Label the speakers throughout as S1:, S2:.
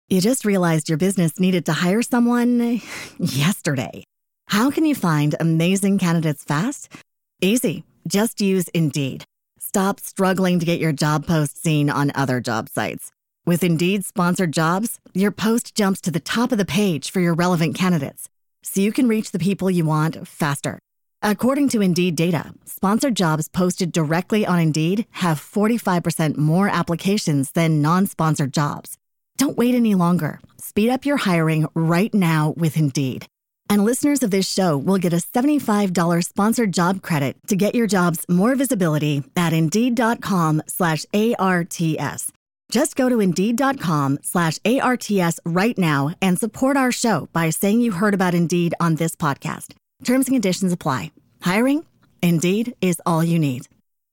S1: You just realized your business needed to hire someone yesterday. How can you find amazing candidates fast? Easy. Just use Indeed. Stop struggling to get your job post seen on other job sites. With Indeed sponsored jobs, your post jumps to the top of the page for your relevant candidates, so you can reach the people you want faster. According to Indeed data, sponsored jobs posted directly on Indeed have 45% more applications than non-sponsored jobs. Don't wait any longer. Speed up your hiring right now with Indeed. And listeners of this show will get a $75 sponsored job credit to get your jobs more visibility at Indeed.com/ARTS. Just go to Indeed.com/ARTS right now and support our show by saying you heard about Indeed on this podcast. Terms and conditions apply. Hiring? Indeed is all you need.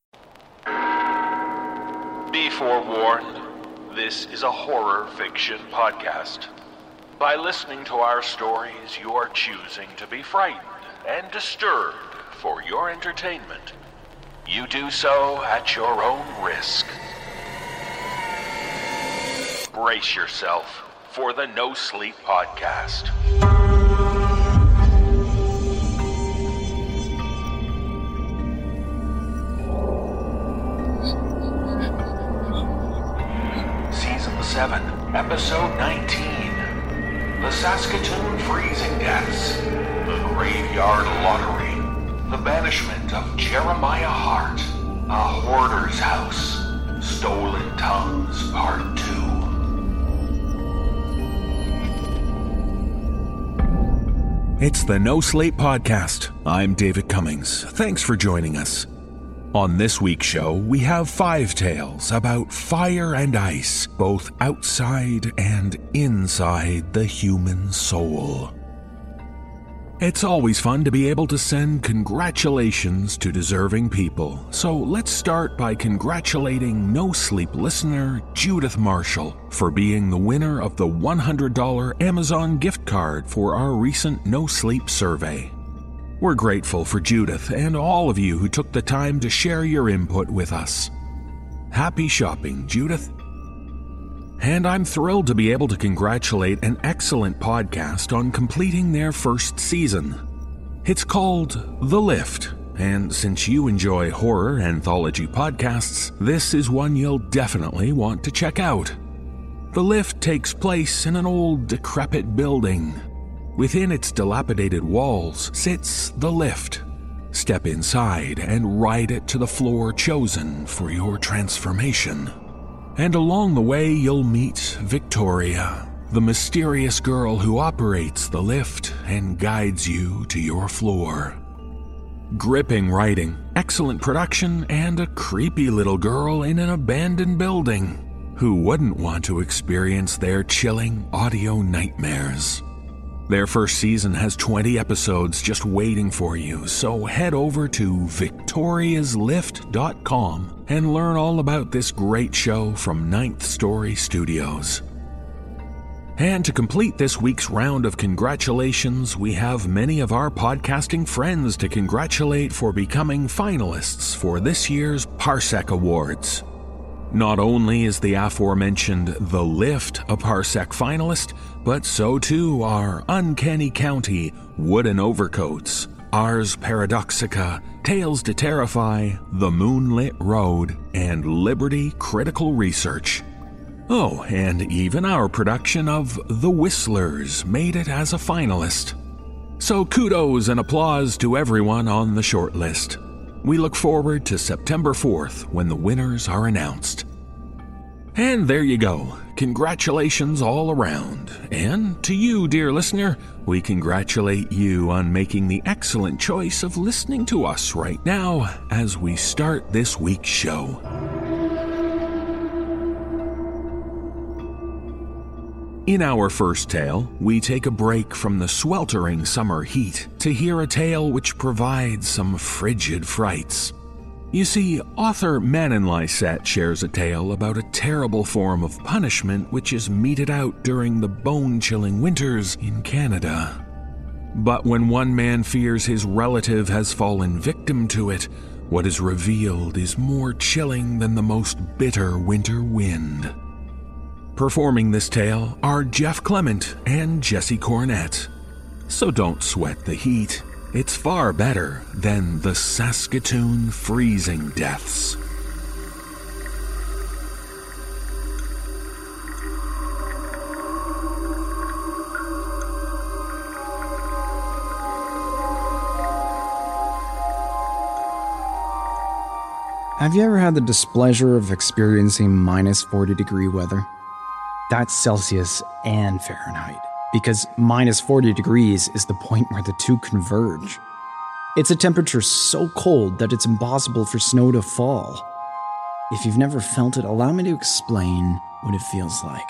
S2: Be forewarned, this is a horror fiction podcast. By listening to our stories, you are choosing to be frightened and disturbed for your entertainment. You do so at your own risk. Brace yourself for the No Sleep Podcast. Season 7, Episode 19. The Saskatoon Freezing Deaths, the Graveyard Lottery, the Banishment of Jeremiah Hart, A Hoarder's House, Stolen Tongues Part 2.
S3: It's the No Sleep Podcast. I'm David Cummings. Thanks for joining us. On this week's show, we have 5 tales about fire and ice, both outside and inside the human soul. It's always fun to be able to send congratulations to deserving people, so let's start by congratulating No Sleep listener Judith Marshall for being the winner of the $100 Amazon gift card for our recent No Sleep survey. We're grateful for Judith and all of you who took the time to share your input with us. Happy shopping, Judith. And I'm thrilled to be able to congratulate an excellent podcast on completing their first season. It's called The Lift, and since you enjoy horror anthology podcasts, this is one you'll definitely want to check out. The Lift takes place in an old, decrepit building. Within its dilapidated walls sits the lift. Step inside and ride it to the floor chosen for your transformation. And along the way, you'll meet Victoria, the mysterious girl who operates the lift and guides you to your floor. Gripping writing, excellent production, and a creepy little girl in an abandoned building. Who wouldn't want to experience their chilling audio nightmares? Their first season has 20 episodes just waiting for you, so head over to victoriaslift.com and learn all about this great show from Ninth Story Studios. And to complete this week's round of congratulations, we have many of our podcasting friends to congratulate for becoming finalists for this year's Parsec Awards. Not only is the aforementioned The Lift a Parsec finalist, but so too are Uncanny County, Wooden Overcoats, Ars Paradoxica, Tales to Terrify, The Moonlit Road, and Liberty Critical Research. Oh, and even our production of The Whistlers made it as a finalist. So kudos and applause to everyone on the shortlist. We look forward to September 4th when the winners are announced. And there you go. Congratulations all around. And to you, dear listener, we congratulate you on making the excellent choice of listening to us right now as we start this week's show. In our first tale, we take a break from the sweltering summer heat to hear a tale which provides some frigid frights. You see, author Manon Lysette shares a tale about a terrible form of punishment which is meted out during the bone-chilling winters in Canada. But when one man fears his relative has fallen victim to it, what is revealed is more chilling than the most bitter winter wind. Performing this tale are Jeff Clement and Jesse Cornett. So don't sweat the heat. It's far better than the Saskatoon freezing deaths.
S4: Have you ever had the displeasure of experiencing minus 40-degree weather? That's Celsius and Fahrenheit, because minus 40 degrees is the point where the two converge. It's a temperature so cold that it's impossible for snow to fall. If you've never felt it, allow me to explain what it feels like.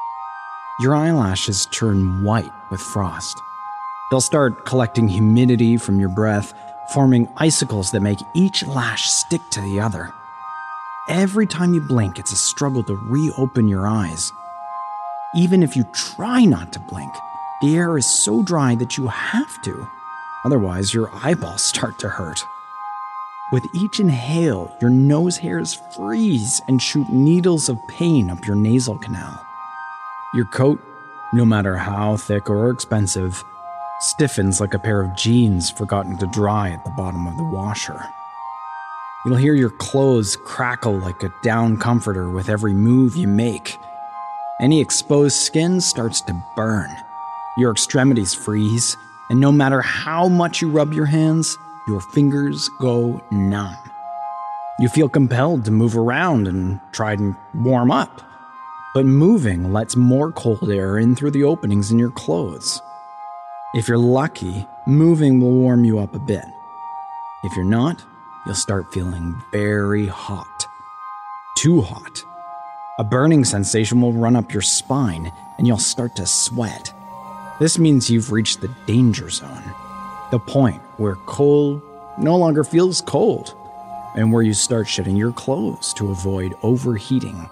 S4: Your eyelashes turn white with frost. They'll start collecting humidity from your breath, forming icicles that make each lash stick to the other. Every time you blink, it's a struggle to reopen your eyes. Even if you try not to blink, the air is so dry that you have to. Otherwise, your eyeballs start to hurt. With each inhale, your nose hairs freeze and shoot needles of pain up your nasal canal. Your coat, no matter how thick or expensive, stiffens like a pair of jeans forgotten to dry at the bottom of the washer. You'll hear your clothes crackle like a down comforter with every move you make. Any exposed skin starts to burn. Your extremities freeze, and no matter how much you rub your hands, your fingers go numb. You feel compelled to move around and try to warm up, but moving lets more cold air in through the openings in your clothes. If you're lucky, moving will warm you up a bit. If you're not, you'll start feeling very hot. Too hot. A burning sensation will run up your spine, and you'll start to sweat. This means you've reached the danger zone, the point where cold no longer feels cold, and where you start shedding your clothes to avoid overheating.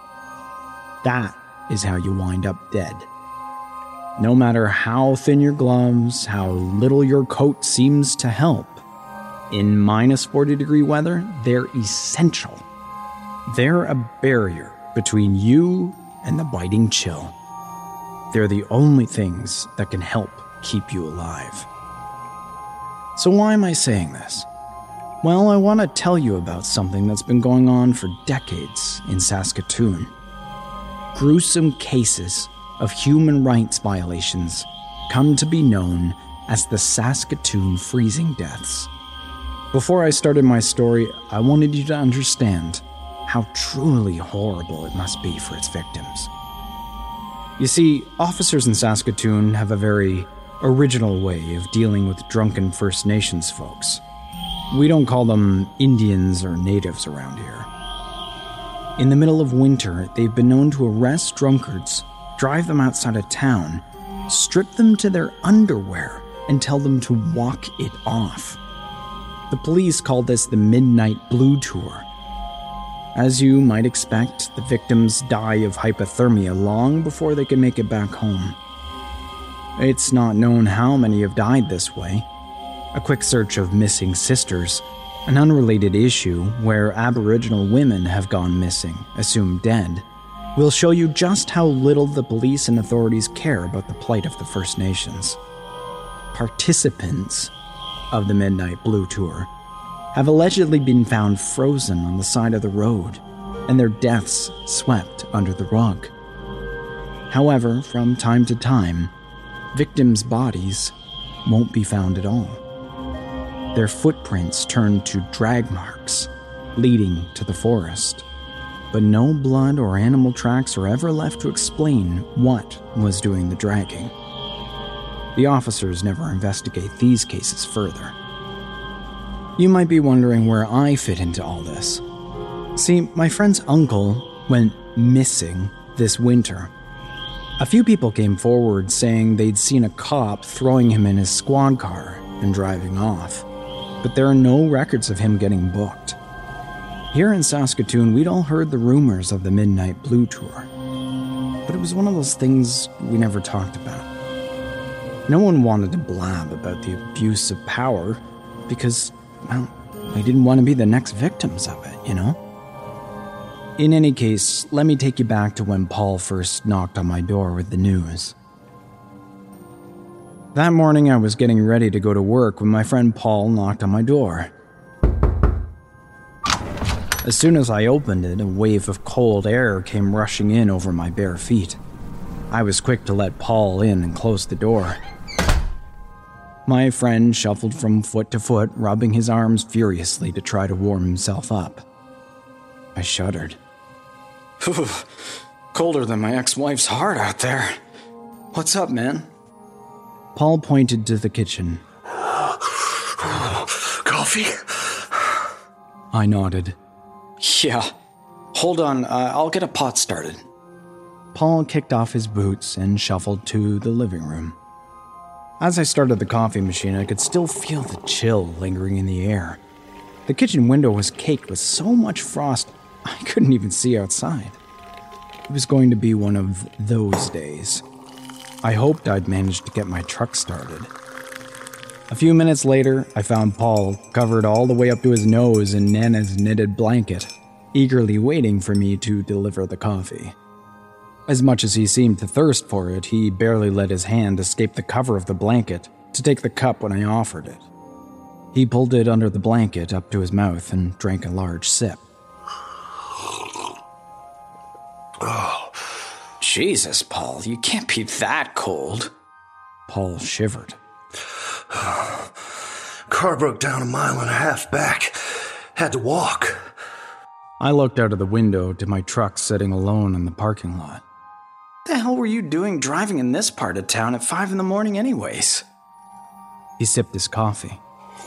S4: That is how you wind up dead. No matter how thin your gloves, how little your coat seems to help, in minus 40-degree weather, they're essential. They're a barrier between you and the biting chill. They're the only things that can help keep you alive. So why am I saying this? Well, I want to tell you about something that's been going on for decades in Saskatoon. Gruesome cases of human rights violations come to be known as the Saskatoon freezing deaths. Before I started my story, I wanted you to understand how truly horrible it must be for its victims. You see, officers in Saskatoon have a very original way of dealing with drunken First Nations folks. We don't call them Indians or natives around here. In the middle of winter, they've been known to arrest drunkards, drive them outside of town, strip them to their underwear, and tell them to walk it off. The police call this the Midnight Blue Tour. As you might expect, the victims die of hypothermia long before they can make it back home. It's not known how many have died this way. A quick search of missing sisters, an unrelated issue where Aboriginal women have gone missing, assumed dead, will show you just how little the police and authorities care about the plight of the First Nations. Participants of the Midnight Blue Tour have allegedly been found frozen on the side of the road, and their deaths swept under the rug. However, from time to time, victims' bodies won't be found at all. Their footprints turn to drag marks, leading to the forest. But no blood or animal tracks are ever left to explain what was doing the dragging. The officers never investigate these cases further. You might be wondering where I fit into all this. See, my friend's uncle went missing this winter. A few people came forward saying they'd seen a cop throwing him in his squad car and driving off, but there are no records of him getting booked. Here in Saskatoon, we'd all heard the rumors of the Midnight Blue Tour, but it was one of those things we never talked about. No one wanted to blab about the abuse of power because, well, we didn't want to be the next victims of it, you know? In any case, let me take you back to when Paul first knocked on my door with the news. That morning, I was getting ready to go to work when my friend Paul knocked on my door. As soon as I opened it, a wave of cold air came rushing in over my bare feet. I was quick to let Paul in and close the door. My friend shuffled from foot to foot, rubbing his arms furiously to try to warm himself up. I shuddered. Colder than my ex-wife's heart out there. What's up, man? Paul pointed to the kitchen.
S5: Coffee?
S4: I nodded. Yeah. Hold on, I'll get a pot started. Paul kicked off his boots and shuffled to the living room. As I started the coffee machine, I could still feel the chill lingering in the air. The kitchen window was caked with so much frost, I couldn't even see outside. It was going to be one of those days. I hoped I'd managed to get my truck started. A few minutes later, I found Paul covered all the way up to his nose in Nana's knitted blanket, eagerly waiting for me to deliver the coffee. As much as he seemed to thirst for it, he barely let his hand escape the cover of the blanket to take the cup when I offered it. He pulled it under the blanket up to his mouth and drank a large sip.
S5: Oh,
S4: Jesus, Paul, you can't be that cold. Paul shivered.
S5: Car broke down 1.5 miles back. Had to walk.
S4: I looked out of the window to my truck sitting alone in the parking lot. What the hell were you doing driving in this part of town at 5 a.m. anyways? He sipped his coffee.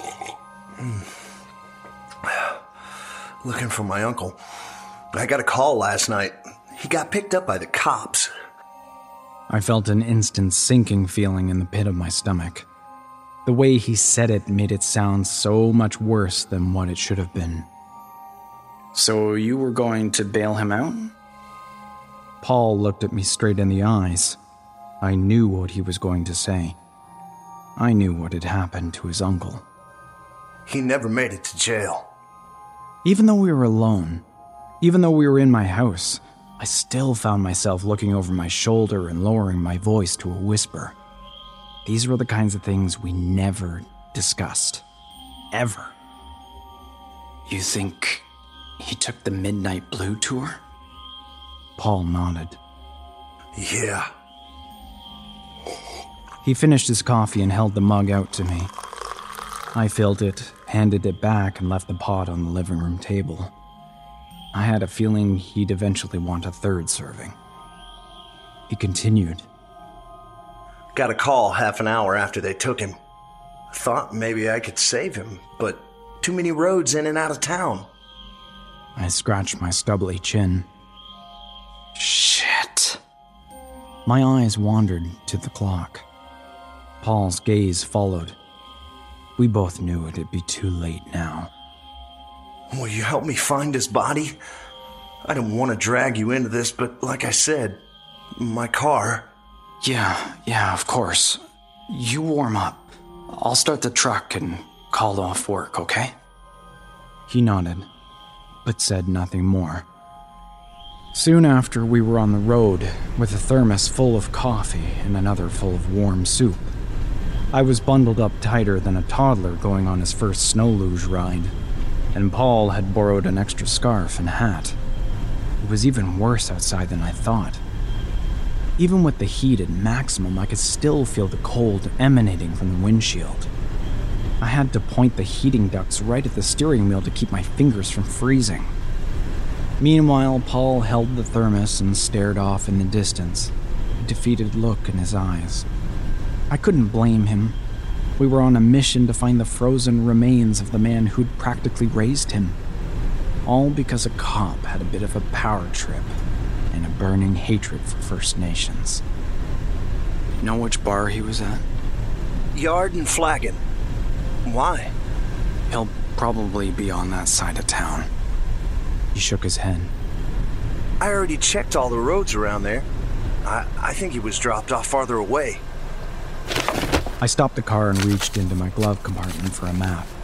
S5: Looking for my uncle. I got a call last night. He got picked up by the cops.
S4: I felt an instant sinking feeling in the pit of my stomach. The way he said it made it sound so much worse than what it should have been. So you were going to bail him out? Paul looked at me straight in the eyes. I knew what he was going to say. I knew what had happened to his uncle.
S5: He never made it to jail.
S4: Even though we were alone, even though we were in my house, I still found myself looking over my shoulder and lowering my voice to a whisper. These were the kinds of things we never discussed. Ever. You think he took the Midnight Blue tour? Paul nodded.
S5: Yeah.
S4: He finished his coffee and held the mug out to me. I filled it, handed it back, and left the pot on the living room table. I had a feeling he'd eventually want a third serving. He continued.
S5: Got a call 30 minutes after they took him. Thought maybe I could save him, but too many roads in and out of town.
S4: I scratched my stubbly chin. Shit. My eyes wandered to the clock. Paul's gaze followed. We both knew it'd be too late now.
S5: Will you help me find his body? I don't want to drag you into this, but like I said, my car...
S4: Yeah, of course. You warm up. I'll start the truck and call off work, okay? He nodded, but said nothing more. Soon after, we were on the road with a thermos full of coffee and another full of warm soup. I was bundled up tighter than a toddler going on his first snow luge ride, and Paul had borrowed an extra scarf and hat. It was even worse outside than I thought. Even with the heat at maximum, I could still feel the cold emanating from the windshield. I had to point the heating ducts right at the steering wheel to keep my fingers from freezing. Meanwhile, Paul held the thermos and stared off in the distance, a defeated look in his eyes. I couldn't blame him. We were on a mission to find the frozen remains of the man who'd practically raised him. All because a cop had a bit of a power trip and a burning hatred for First Nations. You know which bar he was at?
S5: Yard and Flagon. Why?
S4: He'll probably be on that side of town. He shook his head.
S5: I already checked all the roads around there. I think he was dropped off farther away.
S4: I stopped the car and reached into my glove compartment for a map.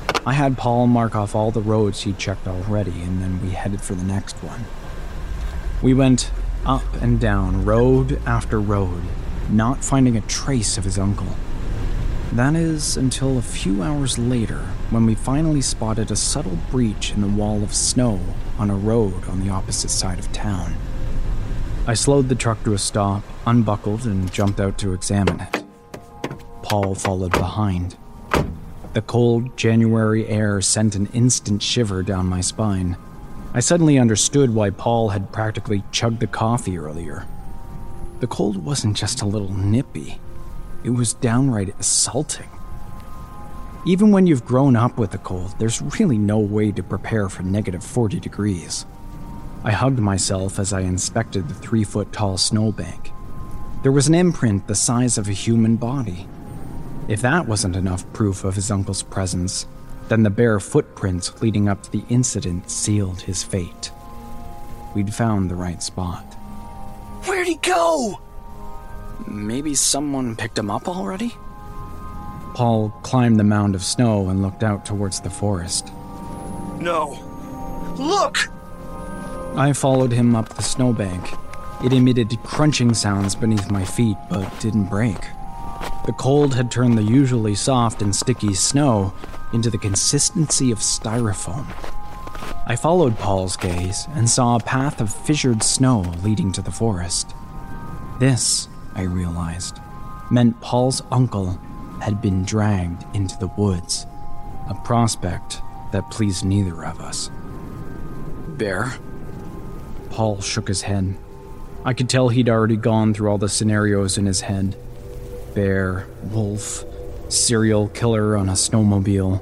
S4: I had Paul mark off all the roads he'd checked already, and then we headed for the next one. We went up and down, road after road, not finding a trace of his uncle. That is until a few hours later, when we finally spotted a subtle breach in the wall of snow on a road on the opposite side of town. I slowed the truck to a stop, unbuckled, and jumped out to examine it. Paul followed behind. The cold January air sent an instant shiver down my spine. I suddenly understood why Paul had practically chugged the coffee earlier. The cold wasn't just a little nippy. It was downright assaulting. Even when you've grown up with the cold, there's really no way to prepare for negative 40 degrees. I hugged myself as I inspected the 3-foot-tall snowbank. There was an imprint the size of a human body. If that wasn't enough proof of his uncle's presence, then the bare footprints leading up to the incident sealed his fate. We'd found the right spot.
S5: Where'd he go?
S4: Maybe someone picked him up already? Paul climbed the mound of snow and looked out towards the forest.
S5: No. Look!
S4: I followed him up the snowbank. It emitted crunching sounds beneath my feet, but didn't break. The cold had turned the usually soft and sticky snow into the consistency of styrofoam. I followed Paul's gaze and saw a path of fissured snow leading to the forest. This, I realized, meant Paul's uncle had been dragged into the woods, a prospect that pleased neither of us. Bear? Paul shook his head. I could tell he'd already gone through all the scenarios in his head. Bear, wolf, serial killer on a snowmobile.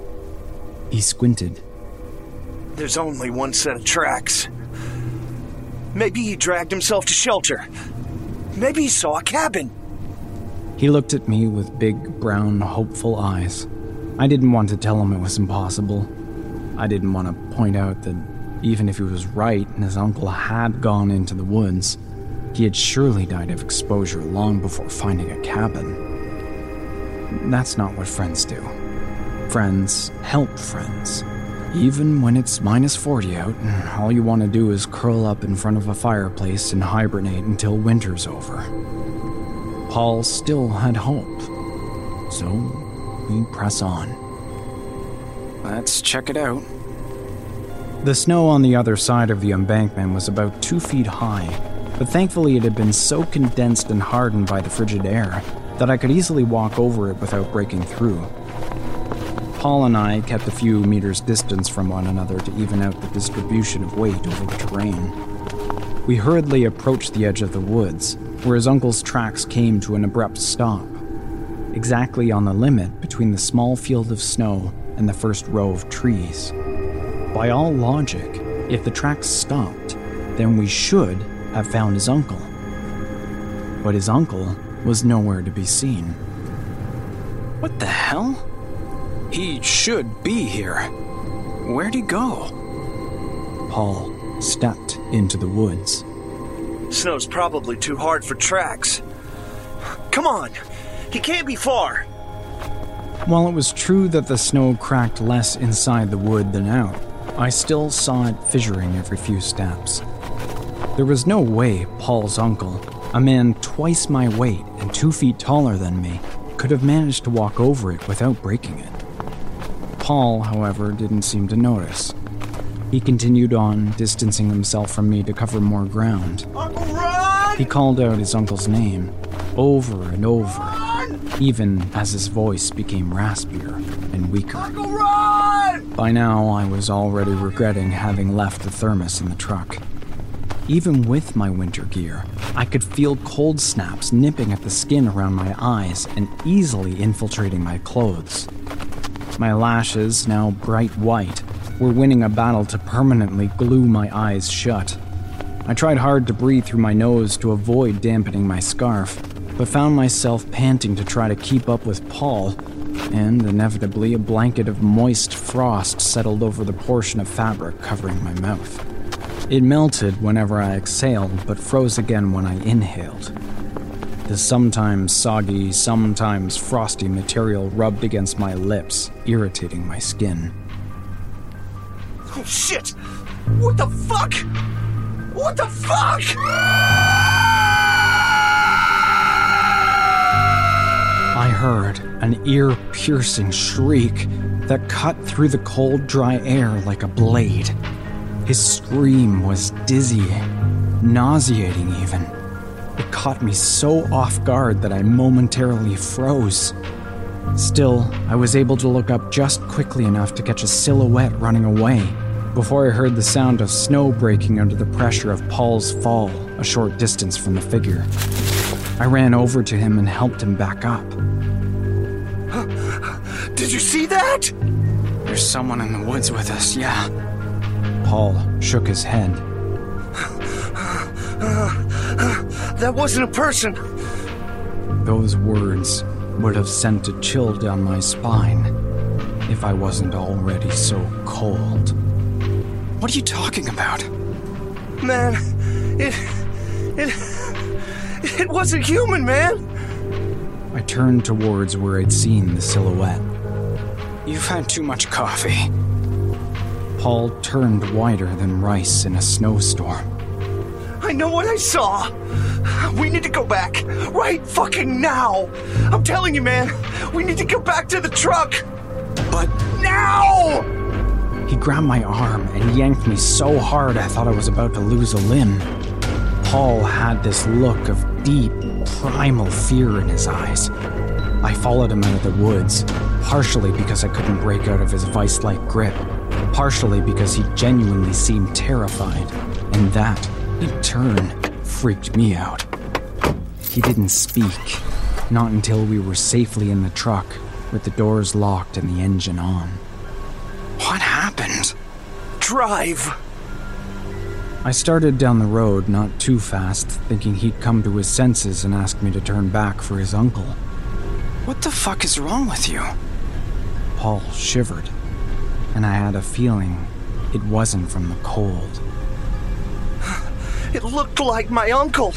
S4: He squinted.
S5: There's only one set of tracks. Maybe he dragged himself to shelter. Maybe he saw a cabin.
S4: He looked at me with big, brown, hopeful eyes. I didn't want to tell him it was impossible. I didn't want to point out that even if he was right and his uncle had gone into the woods, he had surely died of exposure long before finding a cabin. That's not what friends do. Friends help friends. Even when it's minus 40 out and all you want to do is curl up in front of a fireplace and hibernate until winter's over. Paul still had hope. So we press on. Let's check it out. The snow on the other side of the embankment was about 2 feet high, but thankfully it had been so condensed and hardened by the frigid air that I could easily walk over it without breaking through. Paul and I kept a few meters distance from one another to even out the distribution of weight over the terrain. We hurriedly approached the edge of the woods, where his uncle's tracks came to an abrupt stop, exactly on the limit between the small field of snow and the first row of trees. By all logic, if the tracks stopped, then we should have found his uncle. But his uncle was nowhere to be seen. What the hell? He should be here. Where'd he go? Paul stepped into the woods.
S5: Snow's probably too hard for tracks. Come on, he can't be far.
S4: While it was true that the snow cracked less inside the wood than out, I still saw it fissuring every few steps. There was no way Paul's uncle, a man twice my weight and 2 feet taller than me, could have managed to walk over it without breaking it. Paul, however, didn't seem to notice. He continued on, distancing himself from me to cover more ground.
S5: Uncle Ron!
S4: He called out his uncle's name, over and over, even as his voice became raspier and weaker.
S5: Uncle Ron!
S4: By now, I was already regretting having left the thermos in the truck. Even with my winter gear, I could feel cold snaps nipping at the skin around my eyes and easily infiltrating my clothes. My lashes, now bright white, were winning a battle to permanently glue my eyes shut. I tried hard to breathe through my nose to avoid dampening my scarf, but found myself panting to try to keep up with Paul, and inevitably a blanket of moist frost settled over the portion of fabric covering my mouth. It melted whenever I exhaled, but froze again when I inhaled. The sometimes soggy, sometimes frosty material rubbed against my lips, irritating my skin.
S5: Oh shit! What the fuck? What the fuck?
S4: I heard an ear-piercing shriek that cut through the cold, dry air like a blade. His scream was dizzying, nauseating even. It caught me so off guard that I momentarily froze. Still, I was able to look up just quickly enough to catch a silhouette running away before I heard the sound of snow breaking under the pressure of Paul's fall a short distance from the figure. I ran over to him and helped him back up.
S5: Did you see that?
S4: There's someone in the woods with us, yeah. Paul shook his head.
S5: That wasn't a person.
S4: Those words would have sent a chill down my spine if I wasn't already so cold. What are you talking about?
S5: Man, it wasn't human, man.
S4: I turned towards where I'd seen the silhouette. You've had too much coffee. Paul turned whiter than rice in a snowstorm.
S5: I know what I saw. We need to go back. Right fucking now. I'm telling you, man. We need to go back to the truck.
S4: But
S5: now!
S4: He grabbed my arm and yanked me so hard I thought I was about to lose a limb. Paul had this look of deep, primal fear in his eyes. I followed him out of the woods, partially because I couldn't break out of his vice-like grip, partially because he genuinely seemed terrified, and that, in turn, freaked me out. He didn't speak, not until we were safely in the truck, with the doors locked and the engine on. What happened?
S5: Drive!
S4: I started down the road, not too fast, thinking he'd come to his senses and ask me to turn back for his uncle. What the fuck is wrong with you? Paul shivered, and I had a feeling it wasn't from the cold.
S5: It looked like my uncle.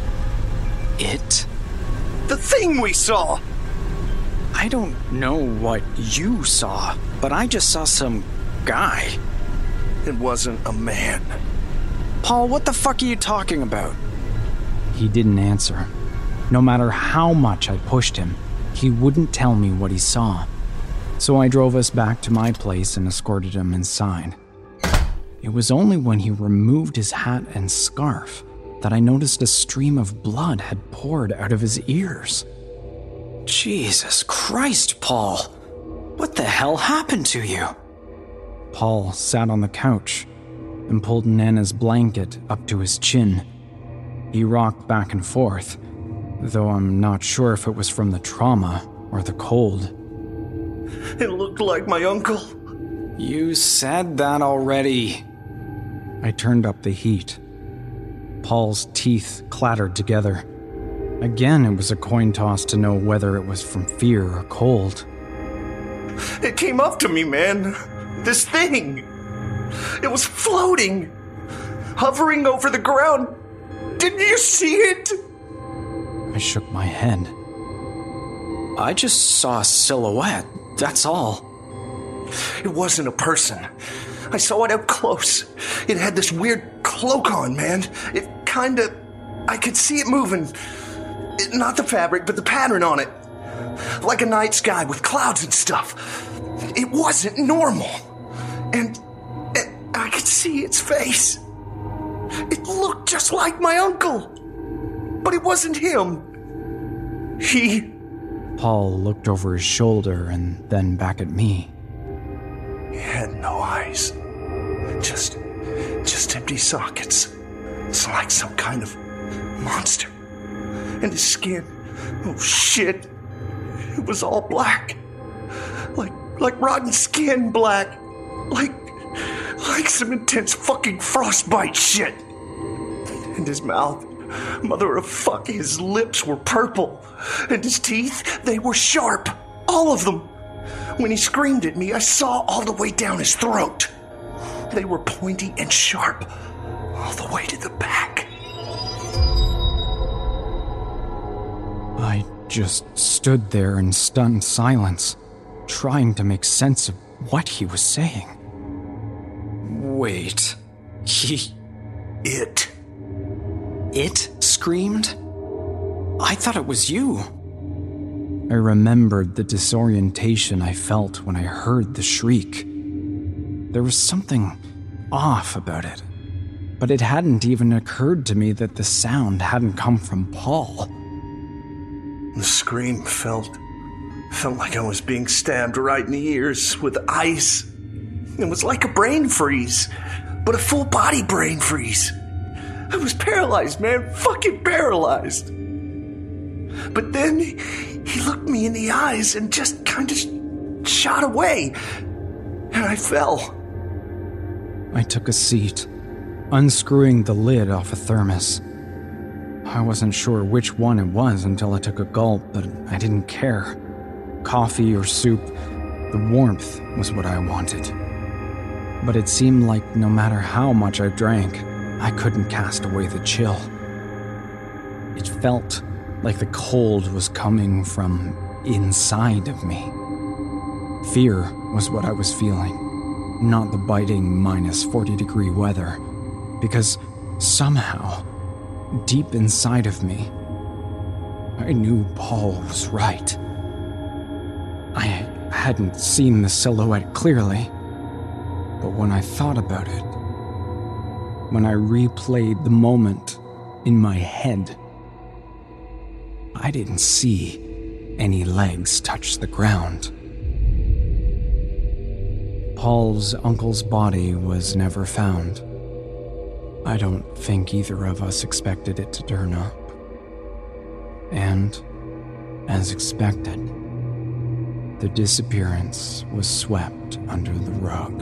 S4: It?
S5: The thing we saw.
S4: I don't know what you saw, but I just saw some guy.
S5: It wasn't a man.
S4: Paul, what the fuck are you talking about? He didn't answer. No matter how much I pushed him, he wouldn't tell me what he saw. So I drove us back to my place and escorted him inside. It was only when he removed his hat and scarf that I noticed a stream of blood had poured out of his ears. Jesus Christ, Paul! What the hell happened to you? Paul sat on the couch and pulled Nana's blanket up to his chin. He rocked back and forth, though I'm not sure if it was from the trauma or the cold.
S5: It looked like my uncle.
S4: You said that already. I turned up the heat. Paul's teeth clattered together. Again, it was a coin toss to know whether it was from fear or cold.
S5: It came up to me, man. This thing. It was floating. Hovering over the ground. Didn't you see it?
S4: I shook my head. I just saw a silhouette, that's all.
S5: It wasn't a person. I saw it up close. It had this weird cloak on, man. It kinda... I could see it moving. Not the fabric, but the pattern on it. Like a night sky with clouds and stuff. It wasn't normal. And I could see its face. It looked just like my uncle. But it wasn't him. He...
S4: Paul looked over his shoulder and then back at me.
S5: He had no eyes. Just empty sockets. It's like some kind of monster. And his skin, oh shit, it was all black. Like rotten skin black. Like some intense fucking frostbite shit. And his mouth, mother of fuck, his lips were purple. And his teeth, they were sharp. All of them. When he screamed at me, I saw all the way down his throat. They were pointy and sharp, all the way to the back.
S4: just stood there in stunned silence, trying to make sense of what he was saying. Wait, It screamed? I thought it was you. I remembered the disorientation I felt when I heard the shriek. There was something off about it, but it hadn't even occurred to me that the sound hadn't come from Paul.
S5: The scream felt like I was being stabbed right in the ears with ice. It was like a brain freeze, but a full body brain freeze. I was paralyzed, man, fucking paralyzed. But then he looked me in the eyes and just kind of shot away, and I fell.
S4: I took a seat, unscrewing the lid off a thermos. I wasn't sure which one it was until I took a gulp, but I didn't care. Coffee or soup, the warmth was what I wanted. But it seemed like no matter how much I drank, I couldn't cast away the chill. It felt like the cold was coming from inside of me. Fear was what I was feeling, not the biting minus 40-degree weather, because somehow, deep inside of me, I knew Paul was right. I hadn't seen the silhouette clearly, but when I thought about it, when I replayed the moment in my head, I didn't see any legs touch the ground. Paul's uncle's body was never found. I don't think either of us expected it to turn up. And, as expected, the disappearance was swept under the rug.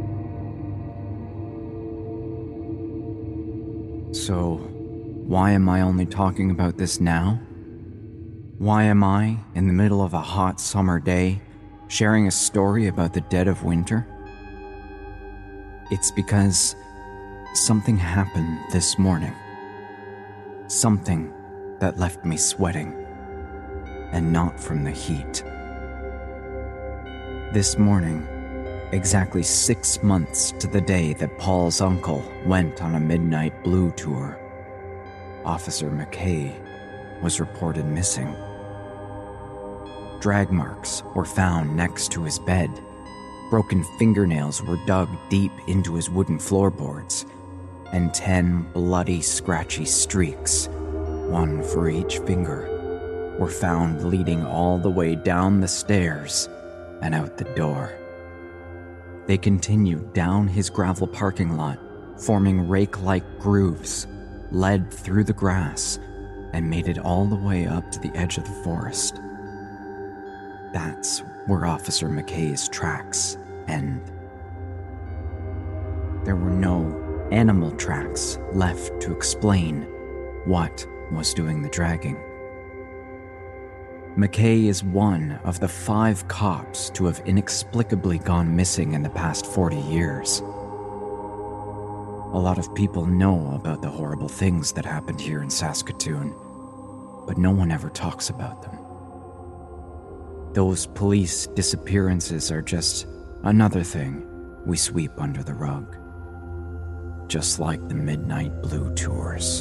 S4: So, why am I only talking about this now? Why am I, in the middle of a hot summer day, sharing a story about the dead of winter? It's because something happened this morning. Something that left me sweating, and not from the heat. This morning, exactly 6 months to the day that Paul's uncle went on a midnight blue tour, Officer McKay was reported missing. Drag marks were found next to his bed. Broken fingernails were dug deep into his wooden floorboards, and 10 bloody, scratchy streaks, one for each finger, were found leading all the way down the stairs and out the door. They continued down his gravel parking lot, forming rake-like grooves, led through the grass, and made it all the way up to the edge of the forest. That's where Officer McKay's tracks end. There were no animal tracks left to explain what was doing the dragging. McKay is one of the 5 cops to have inexplicably gone missing in the past 40 years. A lot of people know about the horrible things that happened here in Saskatoon, but no one ever talks about them. Those police disappearances are just another thing we sweep under the rug. Just like the midnight blue tours.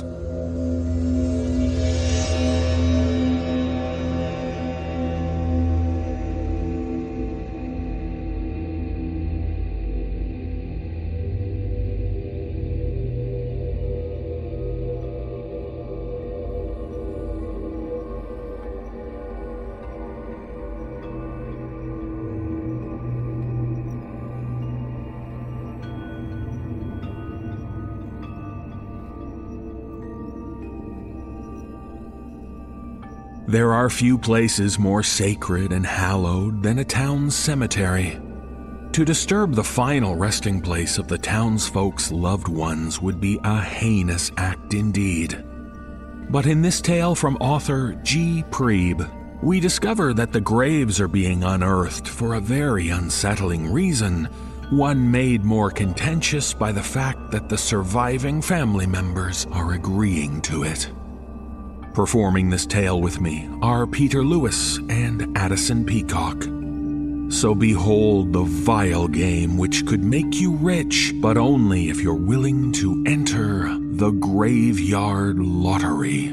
S3: There are few places more sacred and hallowed than a town's cemetery. To disturb the final resting place of the townsfolk's loved ones would be a heinous act indeed. But in this tale from author G. Priebe, we discover that the graves are being unearthed for a very unsettling reason, one made more contentious by the fact that the surviving family members are agreeing to it. Performing this tale with me are Peter Lewis and Addison Peacock. So behold the vile game which could make you rich, but only if you're willing to enter the Graveyard Lottery.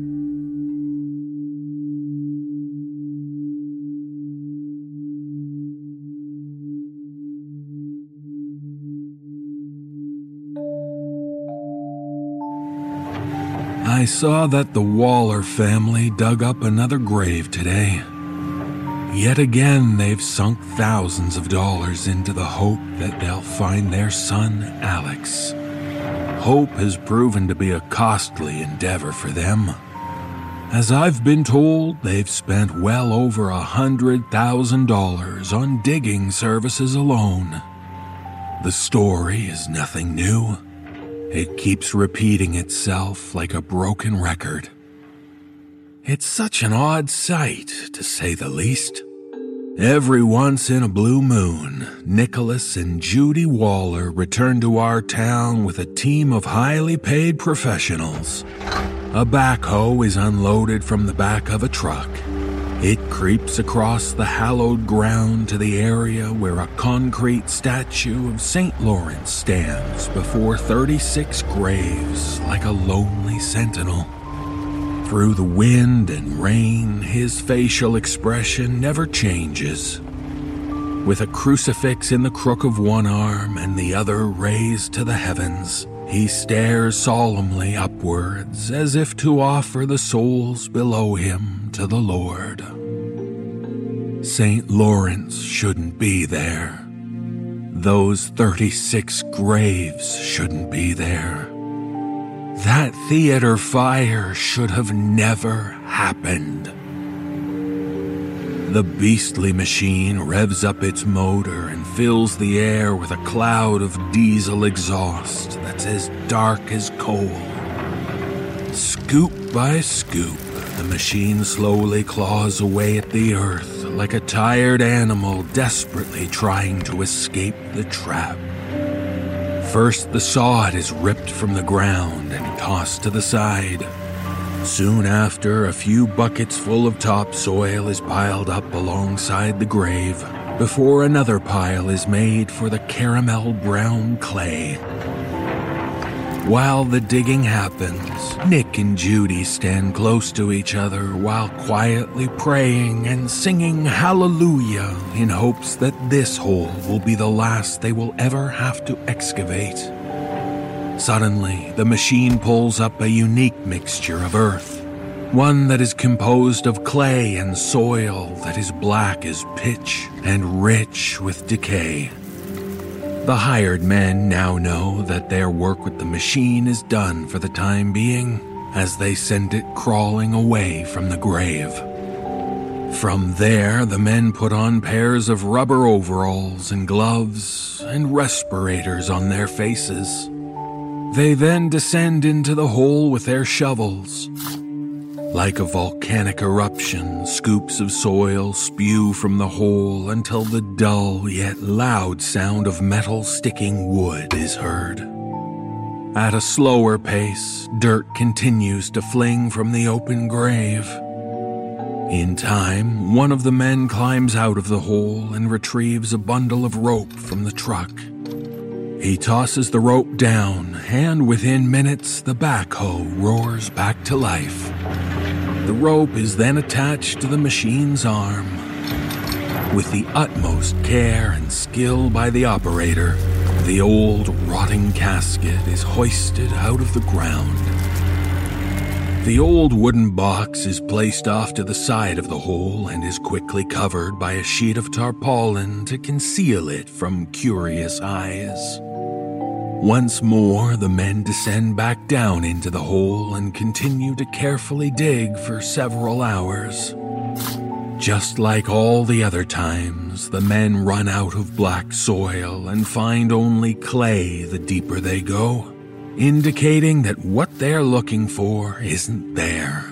S3: I saw that the Waller family dug up another grave today. Yet again, they've sunk thousands of dollars into the hope that they'll find their son, Alex. Hope has proven to be a costly endeavor for them. As I've been told, they've spent well over $100,000 on digging services alone. The story is nothing new. It keeps repeating itself like a broken record. It's such an odd sight, to say the least. Every once in a blue moon, Nicholas and Judy Waller return to our town with a team of highly paid professionals. A backhoe is unloaded from the back of a truck. It creeps across the hallowed ground to the area where a concrete statue of St. Lawrence stands before 36 graves like a lonely sentinel. Through the wind and rain, his facial expression never changes. With a crucifix in the crook of one arm and the other raised to the heavens, he stares solemnly upwards as if to offer the souls below him to the Lord. St. Lawrence shouldn't be there. Those 36 graves shouldn't be there. That theater fire should have never happened. The beastly machine revs up its motor and fills the air with a cloud of diesel exhaust that's as dark as coal. Scoop by scoop, the machine slowly claws away at the earth like a tired animal desperately trying to escape the trap. First, the sod is ripped from the ground and tossed to the side. Soon after, a few buckets full of topsoil is piled up alongside the grave, before another pile is made for the caramel brown clay. While the digging happens, Nick and Judy stand close to each other while quietly praying and singing hallelujah in hopes that this hole will be the last they will ever have to excavate. Suddenly, the machine pulls up a unique mixture of earth, one that is composed of clay and soil that is black as pitch and rich with decay. The hired men now know that their work with the machine is done for the time being, as they send it crawling away from the grave. From there, the men put on pairs of rubber overalls and gloves and respirators on their faces. They then descend into the hole with their shovels. Like a volcanic eruption, scoops of soil spew from the hole until the dull yet loud sound of metal sticking wood is heard. At a slower pace, dirt continues to fling from the open grave. In time, one of the men climbs out of the hole and retrieves a bundle of rope from the truck. He tosses the rope down, and within minutes, the backhoe roars back to life. The rope is then attached to the machine's arm. With the utmost care and skill by the operator, the old rotting casket is hoisted out of the ground. The old wooden box is placed off to the side of the hole and is quickly covered by a sheet of tarpaulin to conceal it from curious eyes. Once more, the men descend back down into the hole and continue to carefully dig for several hours. Just like all the other times, the men run out of black soil and find only clay the deeper they go, indicating that what they're looking for isn't there.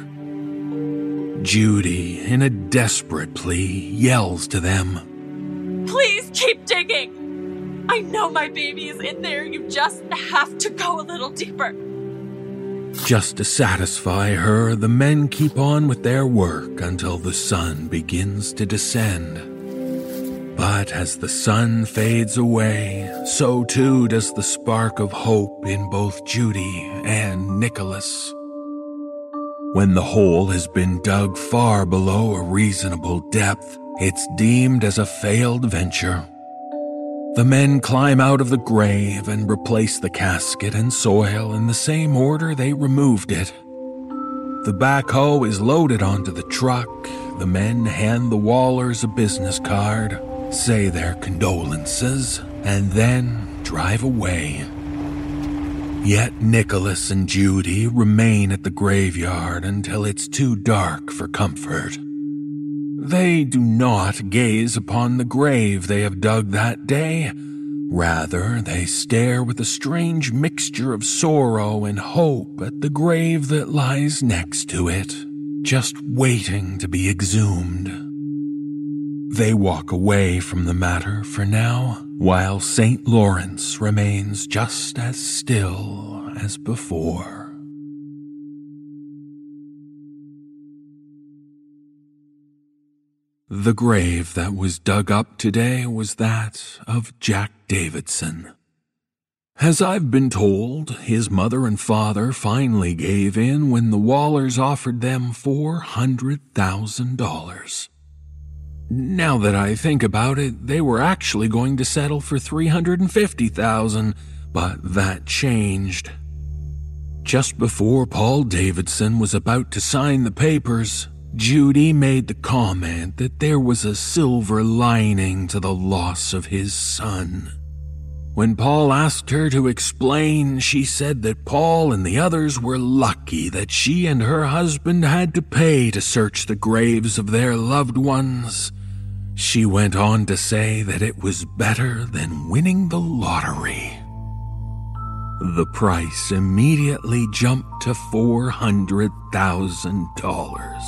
S3: Judy, in a desperate plea, yells to them,
S6: "Please keep digging! I know my baby is in there. You just have to go a little deeper."
S3: Just to satisfy her, the men keep on with their work until the sun begins to descend. But as the sun fades away, so too does the spark of hope in both Judy and Nicholas. When the hole has been dug far below a reasonable depth, it's deemed as a failed venture. The men climb out of the grave and replace the casket and soil in the same order they removed it. The backhoe is loaded onto the truck. The men hand the Wallers a business card, say their condolences, and then drive away. Yet Nicholas and Judy remain at the graveyard until it's too dark for comfort. They do not gaze upon the grave they have dug that day. Rather, they stare with a strange mixture of sorrow and hope at the grave that lies next to it, just waiting to be exhumed. They walk away from the matter for now, while St. Lawrence remains just as still as before. The grave that was dug up today was that of Jack Davidson. As I've been told, his mother and father finally gave in when the Wallers offered them $400,000. Now that I think about it, they were actually going to settle for $350,000, but that changed. Just before Paul Davidson was about to sign the papers, Judy made the comment that there was a silver lining to the loss of his son. When Paul asked her to explain, she said that Paul and the others were lucky that she and her husband had to pay to search the graves of their loved ones. She went on to say that it was better than winning the lottery. The price immediately jumped to $400,000.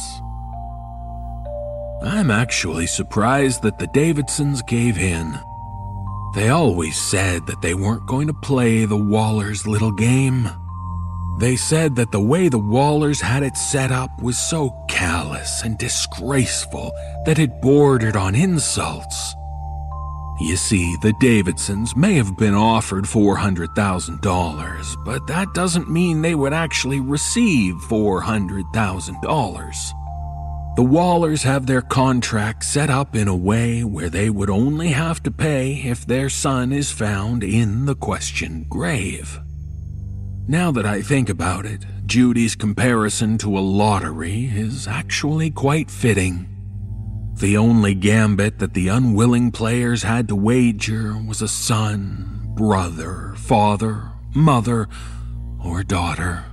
S3: I'm actually surprised that the Davidsons gave in. They always said that they weren't going to play the Wallers' little game. They said that the way the Wallers had it set up was so callous and disgraceful that it bordered on insults. You see, the Davidsons may have been offered $400,000, but that doesn't mean they would actually receive $400,000. The Wallers have their contract set up in a way where they would only have to pay if their son is found in the questioned grave. Now that I think about it, Judy's comparison to a lottery is actually quite fitting. The only gambit that the unwilling players had to wager was a son, brother, father, mother, or daughter.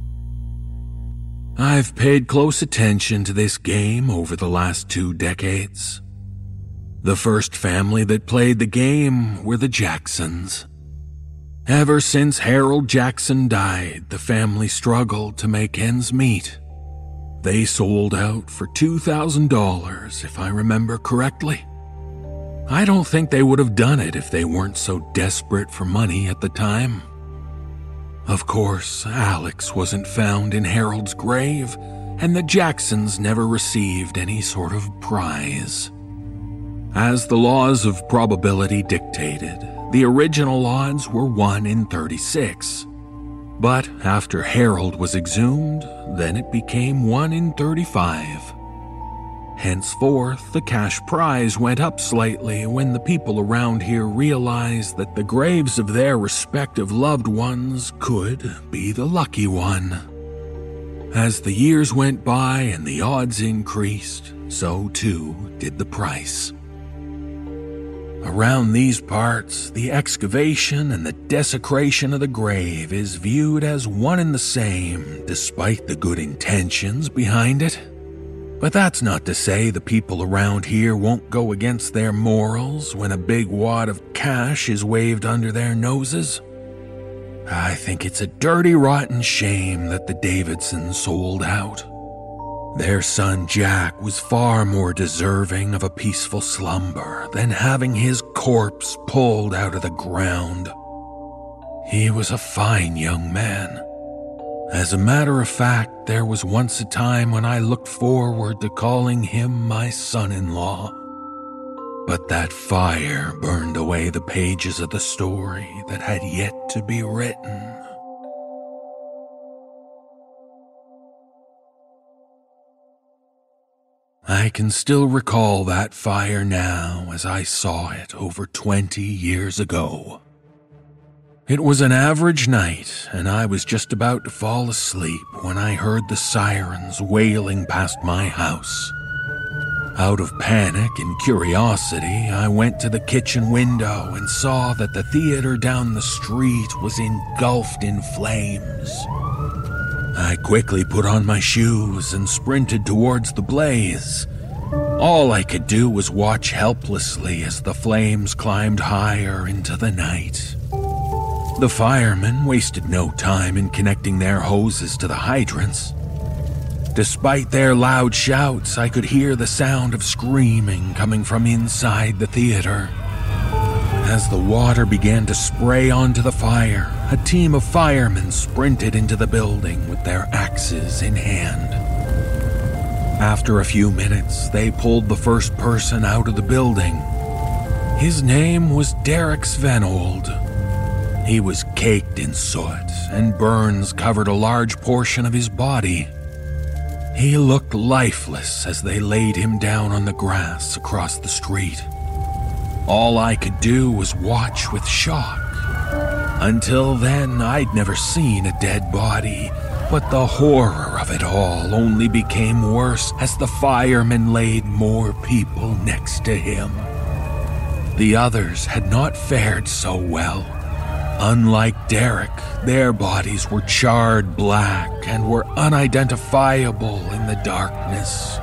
S3: I've paid close attention to this game over the last 2 decades. The first family that played the game were the Jacksons. Ever since Harold Jackson died, the family struggled to make ends meet. They sold out for $2,000, if I remember correctly. I don't think they would have done it if they weren't so desperate for money at the time. Of course, Alex wasn't found in Harold's grave, and the Jacksons never received any sort of prize. As the laws of probability dictated, the original odds were 1 in 36. But after Harold was exhumed, then it became 1 in 35. Henceforth, the cash prize went up slightly when the people around here realized that the graves of their respective loved ones could be the lucky one. As the years went by and the odds increased, so too did the price. Around these parts, the excavation and the desecration of the grave is viewed as one and the same, despite the good intentions behind it. But that's not to say the people around here won't go against their morals when a big wad of cash is waved under their noses. I think it's a dirty, rotten shame that the Davidsons sold out. Their son Jack was far more deserving of a peaceful slumber than having his corpse pulled out of the ground. He was a fine young man. As a matter of fact, there was once a time when I looked forward to calling him my son-in-law. But that fire burned away the pages of the story that had yet to be written. I can still recall that fire now as I saw it over 20 years ago. It was an average night, and I was just about to fall asleep when I heard the sirens wailing past my house. Out of panic and curiosity, I went to the kitchen window and saw that the theater down the street was engulfed in flames. I quickly put on my shoes and sprinted towards the blaze. All I could do was watch helplessly as the flames climbed higher into the night. The firemen wasted no time in connecting their hoses to the hydrants. Despite their loud shouts, I could hear the sound of screaming coming from inside the theater. As the water began to spray onto the fire, a team of firemen sprinted into the building with their axes in hand. After a few minutes, they pulled the first person out of the building. His name was Derek Svenold. He was caked in soot, and burns covered a large portion of his body. He looked lifeless as they laid him down on the grass across the street. All I could do was watch with shock. Until then, I'd never seen a dead body, but the horror of it all only became worse as the firemen laid more people next to him. The others had not fared so well. Unlike Derek, their bodies were charred black and were unidentifiable in the darkness.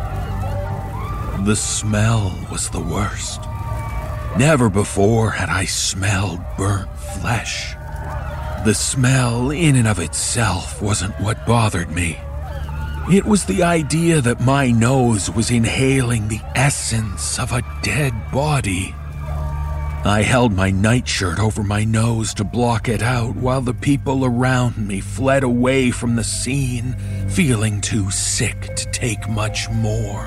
S3: The smell was the worst. Never before had I smelled burnt flesh. The smell in and of itself wasn't what bothered me. It was the idea that my nose was inhaling the essence of a dead body. I held my nightshirt over my nose to block it out while the people around me fled away from the scene, feeling too sick to take much more.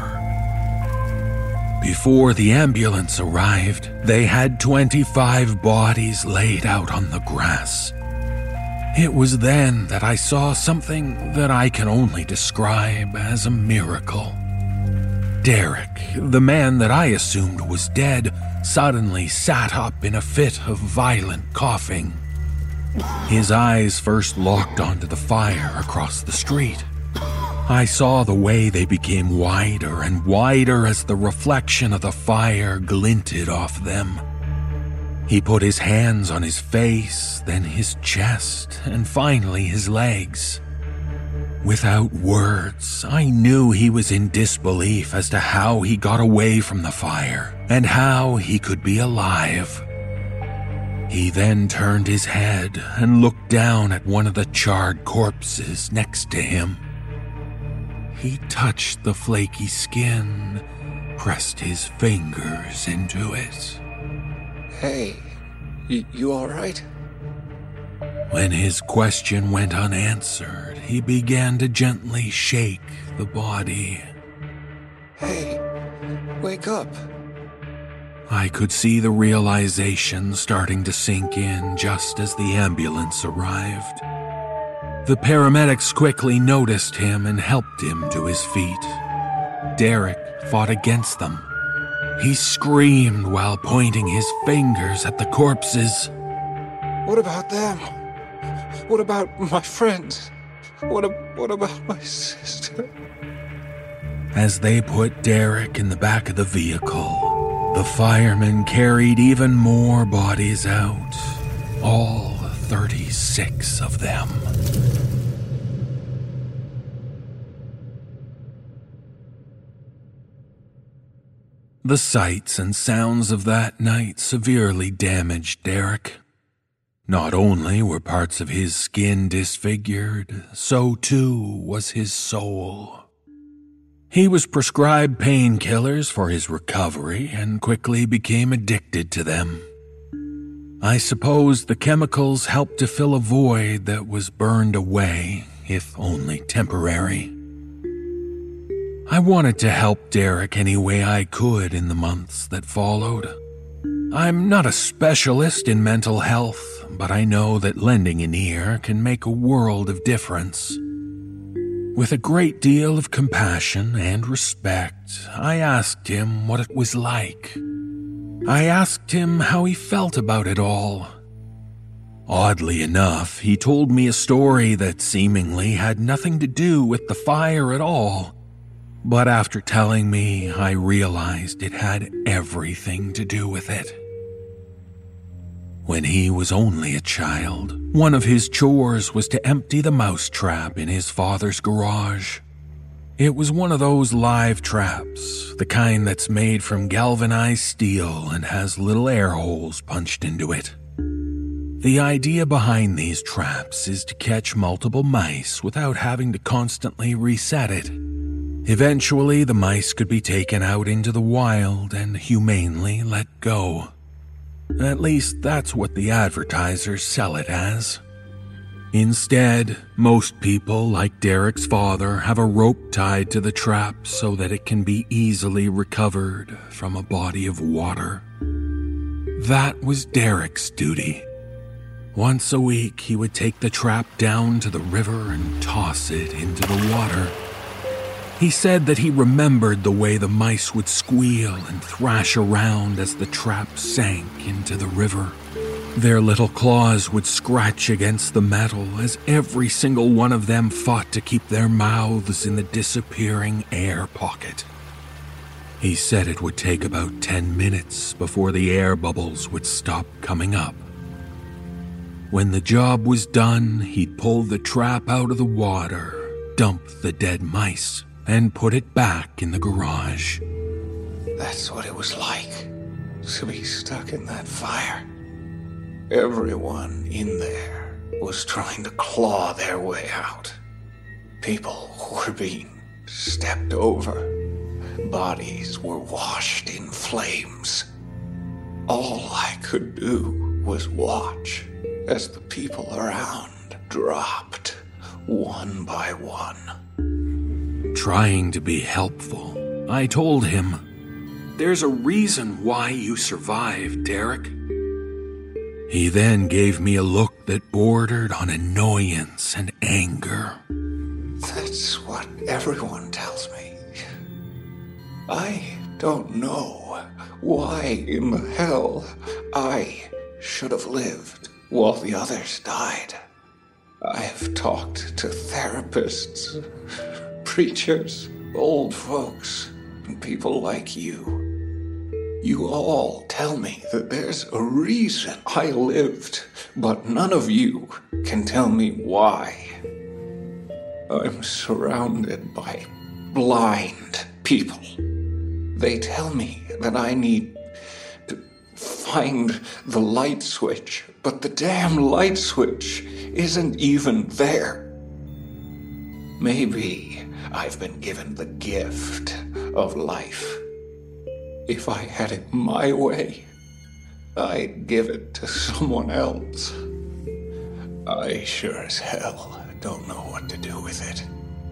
S3: Before the ambulance arrived, they had 25 bodies laid out on the grass. It was then that I saw something that I can only describe as a miracle. Derek, the man that I assumed was dead, suddenly sat up in a fit of violent coughing. His eyes first locked onto the fire across the street. I saw the way they became wider and wider as the reflection of the fire glinted off them. He put his hands on his face, then his chest, and finally his legs. Without words, I knew he was in disbelief as to how he got away from the fire and how he could be alive. He then turned his head and looked down at one of the charred corpses next to him. He touched the flaky skin, pressed his fingers into it.
S5: Hey, you all right?
S3: When his question went unanswered, he began to gently shake the body.
S5: Hey, wake up.
S3: I could see the realization starting to sink in just as the ambulance arrived. The paramedics quickly noticed him and helped him to his feet. Derek fought against them. He screamed while pointing his fingers at the corpses.
S5: What about them? What about my friends? What about my sister?
S3: As they put Derek in the back of the vehicle, the firemen carried even more bodies out, all 36 of them. The sights and sounds of that night severely damaged Derek. Not only were parts of his skin disfigured, so too was his soul. He was prescribed painkillers for his recovery and quickly became addicted to them. I suppose the chemicals helped to fill a void that was burned away, if only temporary. I wanted to help Derek any way I could in the months that followed. I'm not a specialist in mental health, but I know that lending an ear can make a world of difference. With a great deal of compassion and respect, I asked him what it was like. I asked him how he felt about it all. Oddly enough, he told me a story that seemingly had nothing to do with the fire at all. But after telling me, I realized it had everything to do with it. When he was only a child, one of his chores was to empty the mousetrap in his father's garage. It was one of those live traps, the kind that's made from galvanized steel and has little air holes punched into it. The idea behind these traps is to catch multiple mice without having to constantly reset it. Eventually, the mice could be taken out into the wild and humanely let go. At least that's what the advertisers sell it as. Instead, most people, like Derek's father, have a rope tied to the trap so that it can be easily recovered from a body of water. That was Derek's duty. Once a week, he would take the trap down to the river and toss it into the water. He said that he remembered the way the mice would squeal and thrash around as the trap sank into the river. Their little claws would scratch against the metal as every single one of them fought to keep their mouths in the disappearing air pocket. He said it would take about 10 minutes before the air bubbles would stop coming up. When the job was done, he'd pull the trap out of the water, dump the dead mice, and put it back in the garage.
S5: That's what it was like, to be stuck in that fire. Everyone in there was trying to claw their way out. People were being stepped over. Bodies were washed in flames. All I could do was watch as the people around dropped one by one.
S3: Trying to be helpful, I told him, "There's a reason why you survived, Derek." He then gave me a look that bordered on annoyance and anger.
S5: That's what everyone tells me. I don't know why in the hell I should have lived while the others died. I've talked to therapists, preachers, old folks, and people like you. You all tell me that there's a reason I lived, but none of you can tell me why. I'm surrounded by blind people. They tell me that I need to find the light switch, but the damn light switch isn't even there. Maybe I've been given the gift of life. If I had it my way, I'd give it to someone else. I sure as hell don't know what to do with it.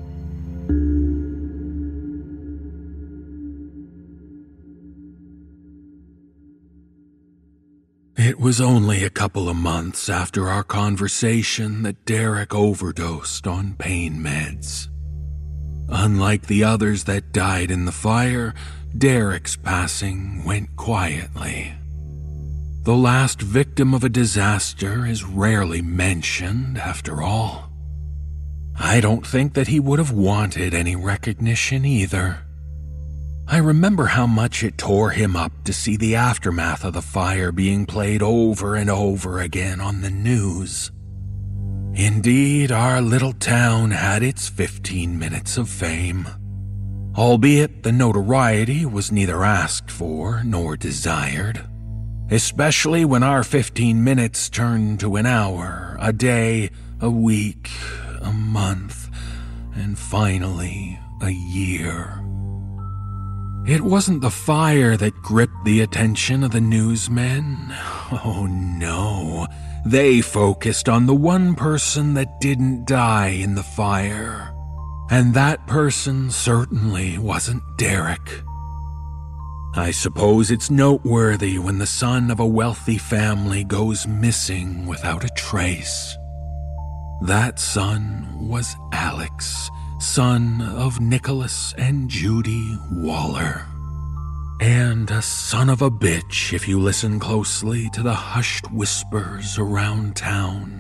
S3: It was only a couple of months after our conversation that Derek overdosed on pain meds. Unlike the others that died in the fire, Derek's passing went quietly. The last victim of a disaster is rarely mentioned, after all. I don't think that he would have wanted any recognition either. I remember how much it tore him up to see the aftermath of the fire being played over and over again on the news. Indeed, our little town had its 15 minutes of fame. Albeit the notoriety was neither asked for nor desired. Especially when our 15 minutes turned to an hour, a day, a week, a month, and finally a year. It wasn't the fire that gripped the attention of the newsmen. Oh no, They focused on the one person that didn't die in the fire. And that person certainly wasn't Derek. I suppose it's noteworthy when the son of a wealthy family goes missing without a trace. That son was Alex, son of Nicholas and Judy Waller. And a son of a bitch if you listen closely to the hushed whispers around town.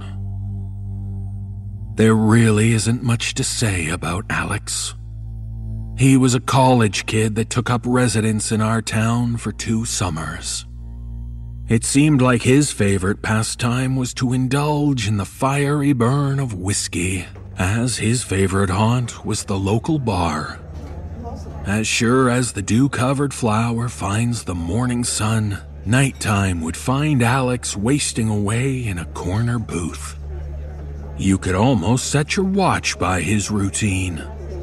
S3: There really isn't much to say about Alex. He was a college kid that took up residence in our town for 2 summers. It seemed like his favorite pastime was to indulge in the fiery burn of whiskey, as his favorite haunt was the local bar. As sure as the dew-covered flower finds the morning sun, nighttime would find Alex wasting away in a corner booth. You could almost set your watch by his routine.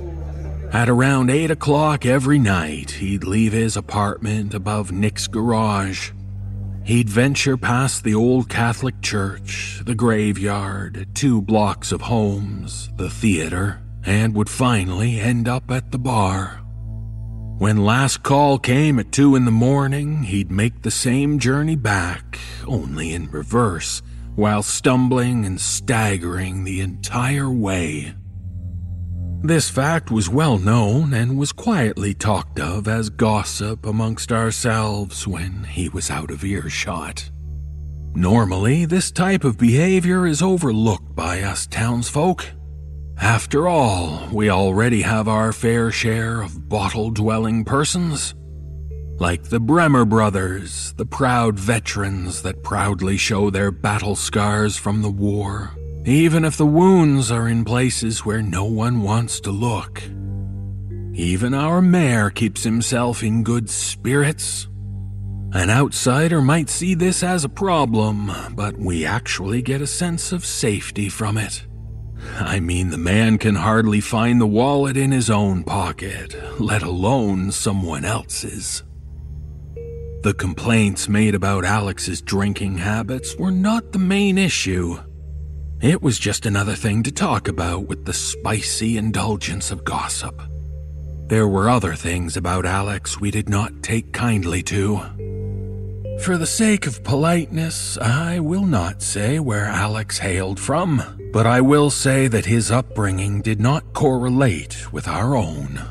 S3: At around 8 o'clock every night, he'd leave his apartment above Nick's garage. He'd venture past the old Catholic church, the graveyard, 2 blocks of homes, the theater, and would finally end up at the bar. When last call came at 2 in the morning, he'd make the same journey back, only in reverse, while stumbling and staggering the entire way. This fact was well known and was quietly talked of as gossip amongst ourselves when he was out of earshot. Normally, this type of behavior is overlooked by us townsfolk. After all, we already have our fair share of bottle-dwelling persons. Like the Bremer brothers, the proud veterans that proudly show their battle scars from the war, even if the wounds are in places where no one wants to look. Even our mayor keeps himself in good spirits. An outsider might see this as a problem, but we actually get a sense of safety from it. I mean, the man can hardly find the wallet in his own pocket, let alone someone else's. The complaints made about Alex's drinking habits were not the main issue. It was just another thing to talk about with the spicy indulgence of gossip. There were other things about Alex we did not take kindly to. For the sake of politeness, I will not say where Alex hailed from, but I will say that his upbringing did not correlate with our own.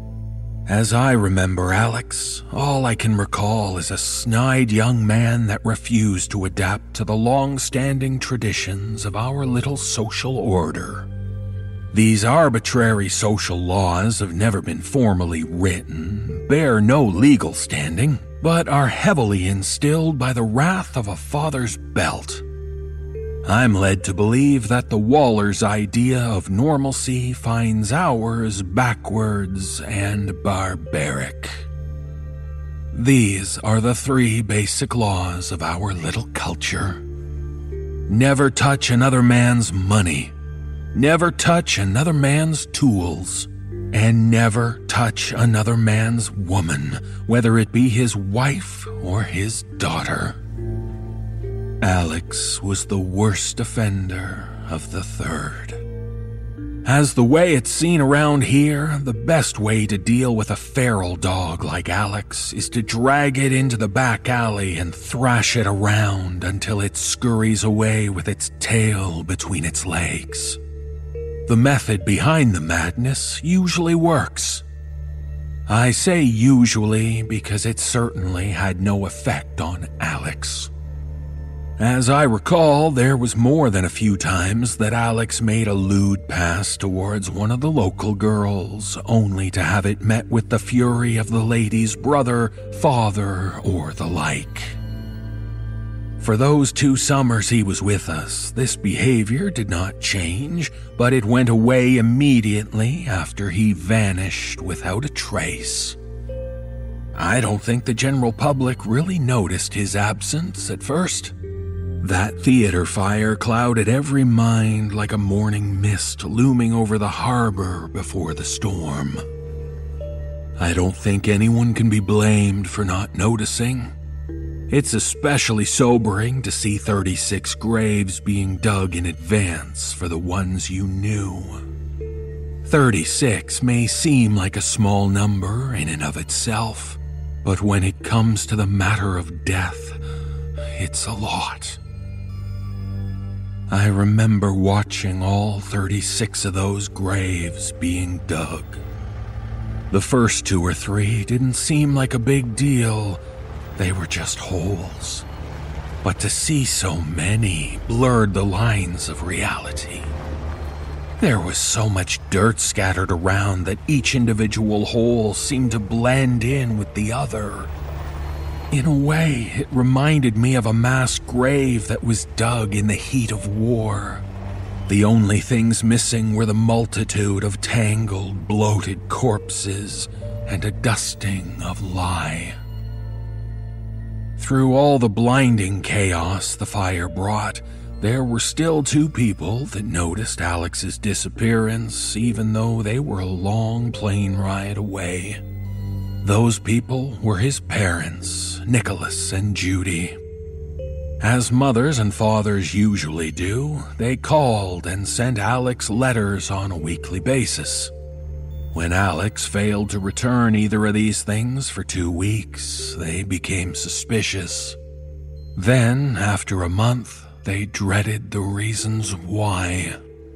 S3: As I remember Alex, all I can recall is a snide young man that refused to adapt to the long-standing traditions of our little social order. These arbitrary social laws have never been formally written, bear no legal standing, but are heavily instilled by the wrath of a father's belt. I'm led to believe that the Wallers' idea of normalcy finds ours backwards and barbaric. These are the 3 basic laws of our little culture. Never touch another man's money. Never touch another man's tools. And never touch another man's woman, whether it be his wife or his daughter. Alex was the worst offender of the 3rd. As the way it's seen around here, the best way to deal with a feral dog like Alex is to drag it into the back alley and thrash it around until it scurries away with its tail between its legs. The method behind the madness usually works. I say usually because it certainly had no effect on Alex. As I recall, there was more than a few times that Alex made a lewd pass towards one of the local girls, only to have it met with the fury of the lady's brother, father, or the like. For those 2 summers he was with us, this behavior did not change, but it went away immediately after he vanished without a trace. I don't think the general public really noticed his absence at first. That theater fire clouded every mind like a morning mist looming over the harbor before the storm. I don't think anyone can be blamed for not noticing. It's especially sobering to see 36 graves being dug in advance for the ones you knew. 36 may seem like a small number in and of itself, but when it comes to the matter of death, it's a lot. I remember watching all 36 of those graves being dug. The first 2 or 3 didn't seem like a big deal. They were just holes. But to see so many blurred the lines of reality. There was so much dirt scattered around that each individual hole seemed to blend in with the other. In a way, it reminded me of a mass grave that was dug in the heat of war. The only things missing were the multitude of tangled, bloated corpses and a dusting of lie. Through all the blinding chaos the fire brought, there were still 2 people that noticed Alex's disappearance, even though they were a long plane ride away. Those people were his parents, Nicholas and Judy. As mothers and fathers usually do, they called and sent Alex letters on a weekly basis. When Alex failed to return either of these things for 2 weeks, they became suspicious. Then, after a month, they dreaded the reasons why.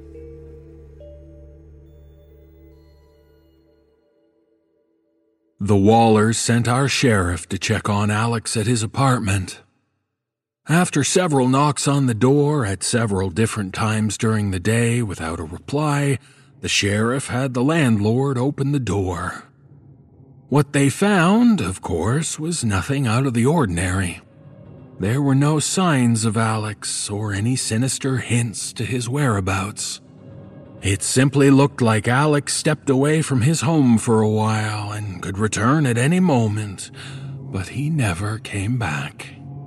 S3: The Wallers sent our sheriff to check on Alex at his apartment. After several knocks on the door at several different times during the day without a reply, the sheriff had the landlord open the door. What they found, of course, was nothing out of the ordinary. There were no signs of Alex or any sinister hints to his whereabouts. It simply looked like Alex stepped away from his home for a while and could return at any moment, but he never came back.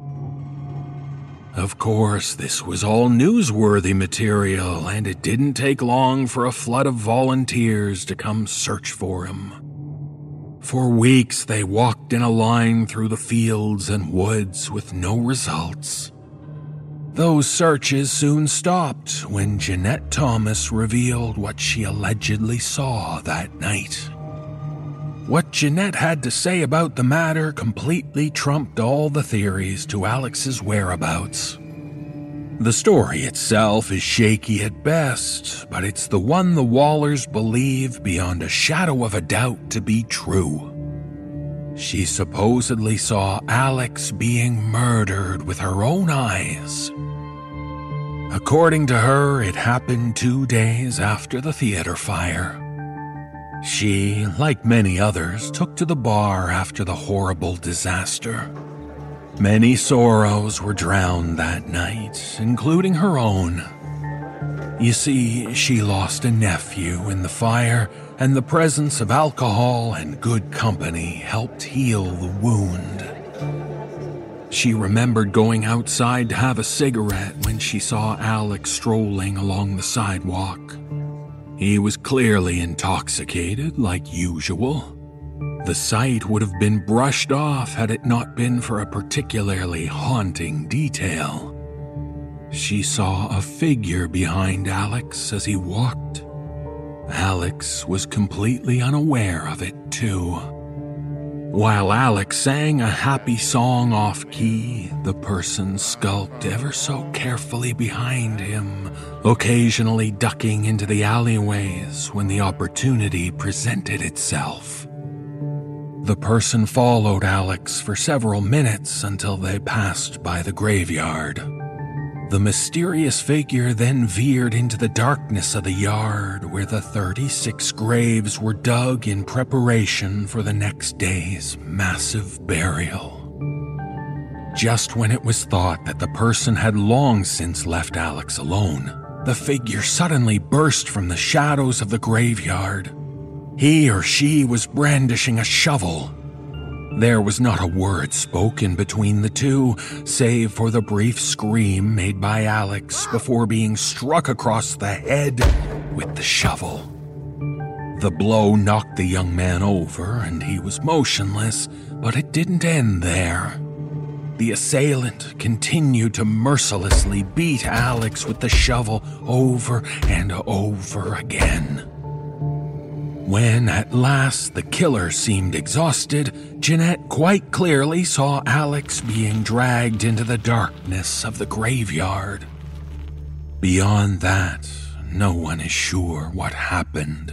S3: Of course, this was all newsworthy material, and it didn't take long for a flood of volunteers to come search for him. For weeks, they walked in a line through the fields and woods with no results. Those searches soon stopped when Jeanette Thomas revealed what she allegedly saw that night. What Jeanette had to say about the matter completely trumped all the theories to Alex's whereabouts. The story itself is shaky at best, but it's the one the Wallers believe beyond a shadow of a doubt to be true. She supposedly saw Alex being murdered with her own eyes. According to her, it happened 2 days after the theater fire. She, like many others, took to the bar after the horrible disaster. Many sorrows were drowned that night, including her own. You see, she lost a nephew in the fire, and the presence of alcohol and good company helped heal the wound. She remembered going outside to have a cigarette when she saw Alex strolling along the sidewalk. He was clearly intoxicated, like usual. The sight would have been brushed off had it not been for a particularly haunting detail. She saw a figure behind Alex as he walked. Alex was completely unaware of it, too. While Alex sang a happy song off-key, the person skulked ever so carefully behind him, occasionally ducking into the alleyways when the opportunity presented itself. The person followed Alex for several minutes until they passed by the graveyard. The mysterious figure then veered into the darkness of the yard where the 36 graves were dug in preparation for the next day's massive burial. Just when it was thought that the person had long since left Alex alone, the figure suddenly burst from the shadows of the graveyard. He or she was brandishing a shovel. There was not a word spoken between the two, save for the brief scream made by Alex before being struck across the head with the shovel. The blow knocked the young man over and he was motionless, but it didn't end there. the assailant continued to mercilessly beat Alex with the shovel over and over again. When at last the killer seemed exhausted, Jeanette quite clearly saw Alex being dragged into the darkness of the graveyard. Beyond that, no one is sure what happened.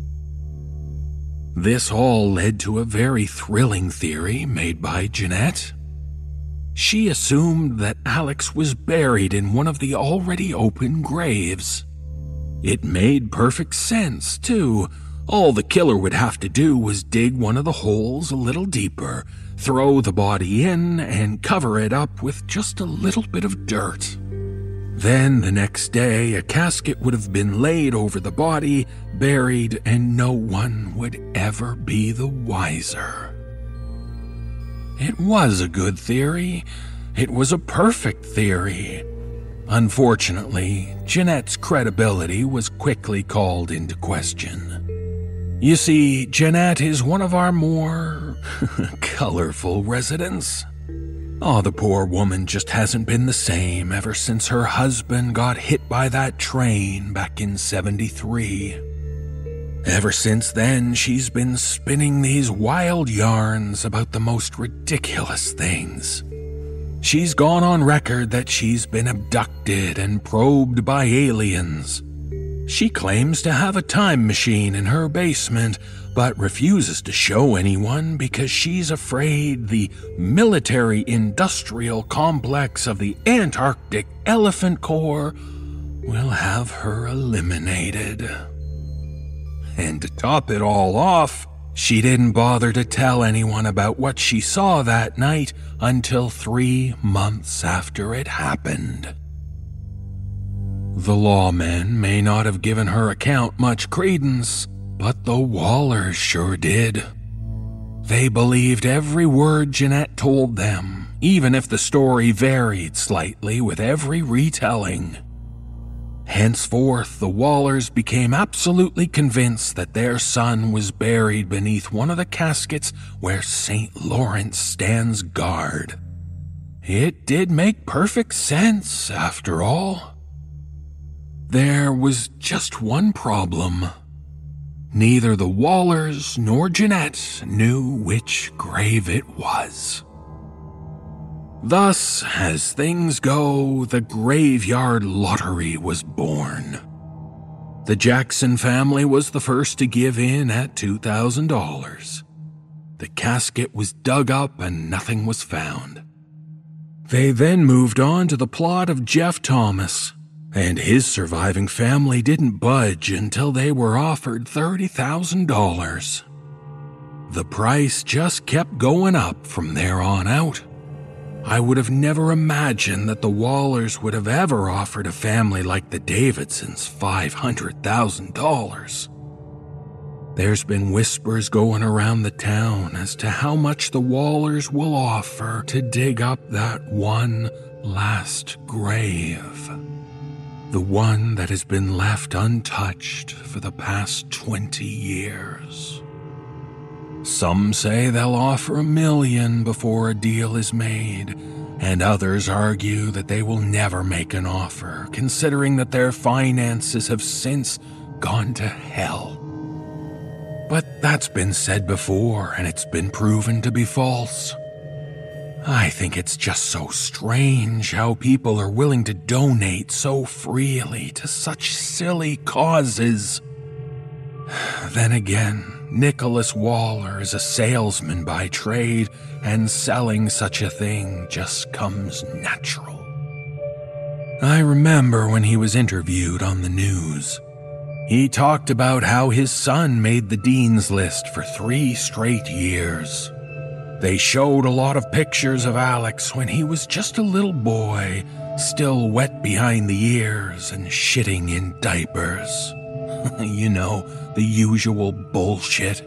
S3: This all led to a very thrilling theory made by Jeanette. She assumed that Alex was buried in one of the already open graves. It made perfect sense, too. All the killer would have to do was dig one of the holes a little deeper, throw the body in, and cover it up with just a little bit of dirt. Then the next day, a casket would have been laid over the body, buried, and no one would ever be the wiser. It was a good theory. It was a perfect theory. Unfortunately, Jeanette's credibility was quickly called into question. You see, Jeanette is one of our more colorful residents. Oh, the poor woman just hasn't been the same ever since her husband got hit by that train back in '73. Ever since then, she's been spinning these wild yarns about the most ridiculous things. She's gone on record that she's been abducted and probed by aliens. She claims to have a time machine in her basement, but refuses to show anyone because she's afraid the military-industrial complex of the Antarctic Elephant Corps will have her eliminated. And to top it all off, she didn't bother to tell anyone about what she saw that night until 3 months after it happened. The lawmen may not have given her account much credence, but the Wallers sure did. They believed every word Jeanette told them, even if the story varied slightly with every retelling. Henceforth, the Wallers became absolutely convinced that their son was buried beneath one of the caskets where St. Lawrence stands guard. It did make perfect sense, after all. There was just one problem. Neither the Wallers nor Jeanette knew which grave it was. Thus, as things go, the graveyard lottery was born. The Jackson family was the first to give in at $2,000. The casket was dug up and nothing was found. They then moved on to the plot of Jeff Thomas, and his surviving family didn't budge until they were offered $30,000. The price just kept going up from there on out. I would have never imagined that the Wallers would have ever offered a family like the Davidsons $500,000. There's been whispers going around the town as to how much the Wallers will offer to dig up that one last grave. The one that has been left untouched for the past 20 years. Some say they'll offer $1 million before a deal is made, and others argue that they will never make an offer, considering that their finances have since gone to hell. But that's been said before, and it's been proven to be false. I think it's just so strange how people are willing to donate so freely to such silly causes. Then again, Nicholas Waller is a salesman by trade, and selling such a thing just comes natural. I remember when he was interviewed on the news. He talked about how his son made the Dean's List for 3 straight years. They showed a lot of pictures of Alex when he was just a little boy, still wet behind the ears and shitting in diapers. You know, the usual bullshit.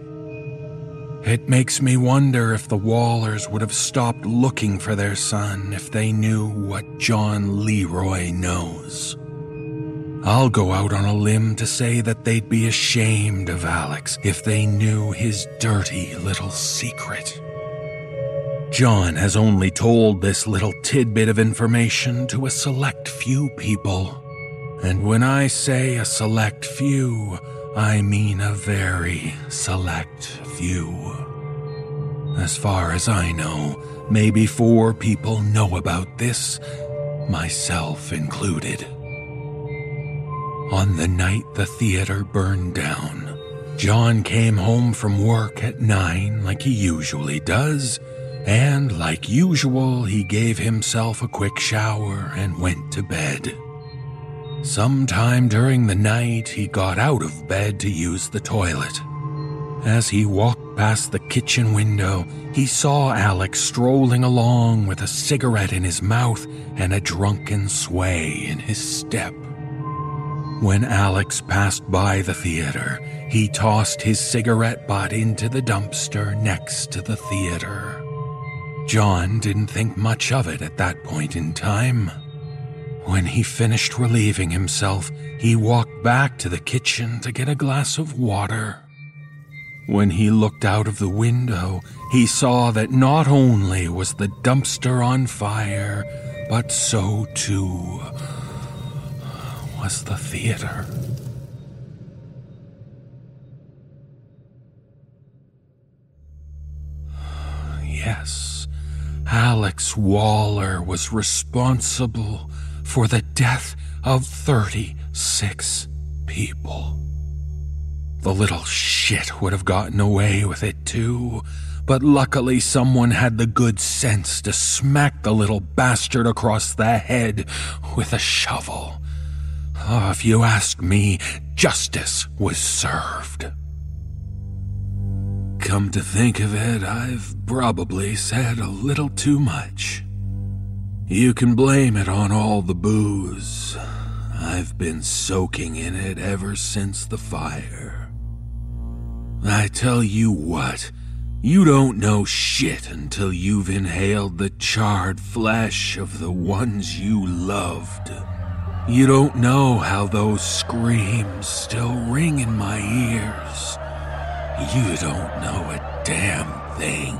S3: It makes me wonder if the Wallers would have stopped looking for their son if they knew what John Leroy knows. I'll go out on a limb to say that they'd be ashamed of Alex if they knew his dirty little secret. John has only told this little tidbit of information to a select few people. And when I say a select few, I mean a very select few. As far as I know, maybe 4 people know about this, myself included. On the night the theater burned down, John came home from work at 9 like he usually does, and like usual, he gave himself a quick shower and went to bed. Sometime during the night, he got out of bed to use the toilet. As he walked past the kitchen window, he saw Alex strolling along with a cigarette in his mouth and a drunken sway in his step. When Alex passed by the theater, he tossed his cigarette butt into the dumpster next to the theater. John didn't think much of it at that point in time. When he finished relieving himself, he walked back to the kitchen to get a glass of water. When he looked out of the window, he saw that not only was the dumpster on fire, but so too was the theater. Yes, Alex Waller was responsible for the death of 36 people. The little shit would have gotten away with it too, but luckily someone had the good sense to smack the little bastard across the head with a shovel. Oh, if you ask me, justice was served. Come to think of it, I've probably said a little too much. You can blame it on all the booze. I've been soaking in it ever since the fire. I tell you what, you don't know shit until you've inhaled the charred flesh of the ones you loved. You don't know how those screams still ring in my ears. You don't know a damn thing.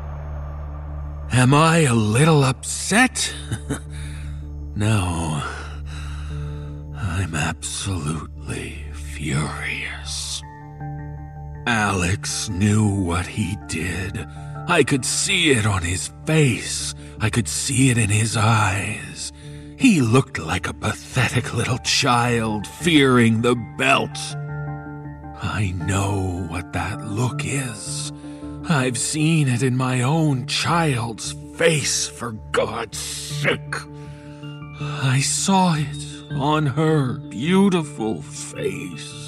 S3: Am I a little upset? No. I'm absolutely furious. Alex knew what he did. I could see it on his face. I could see it in his eyes. He looked like a pathetic little child fearing the belt. I know what that look is. I've seen it in my own child's face, for God's sake. I saw it on her beautiful face.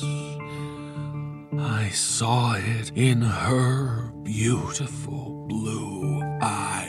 S3: I saw it in her beautiful blue eyes.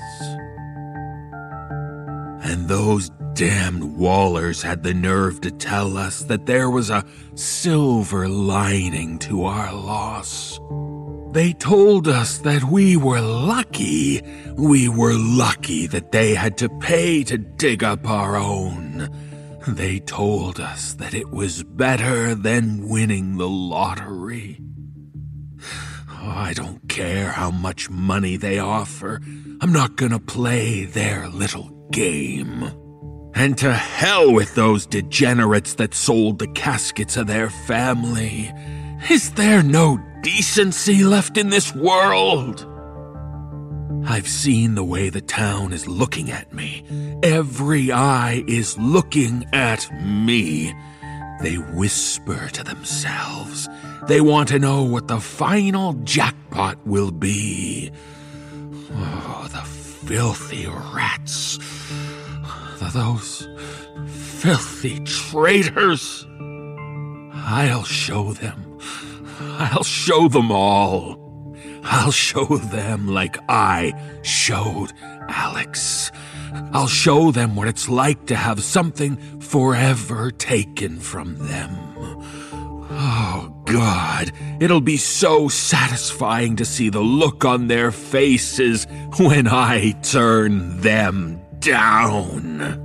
S3: And those damned Wallers had the nerve to tell us that there was a silver lining to our loss. They told us that we were lucky. We were lucky that they had to pay to dig up our own. They told us that it was better than winning the lottery. Oh, I don't care how much money they offer. I'm not gonna play their little game. And to hell with those degenerates that sold the caskets of their family. Is there no decency left in this world? I've seen the way the town is looking at me. Every eye is looking at me. They whisper to themselves. They want to know what the final jackpot will be. Oh, the filthy rats. Those filthy traitors. I'll show them. I'll show them all. I'll show them like I showed Alex. I'll show them what it's like to have something forever taken from them. Oh, God, it'll be so satisfying to see the look on their faces when I turn them down.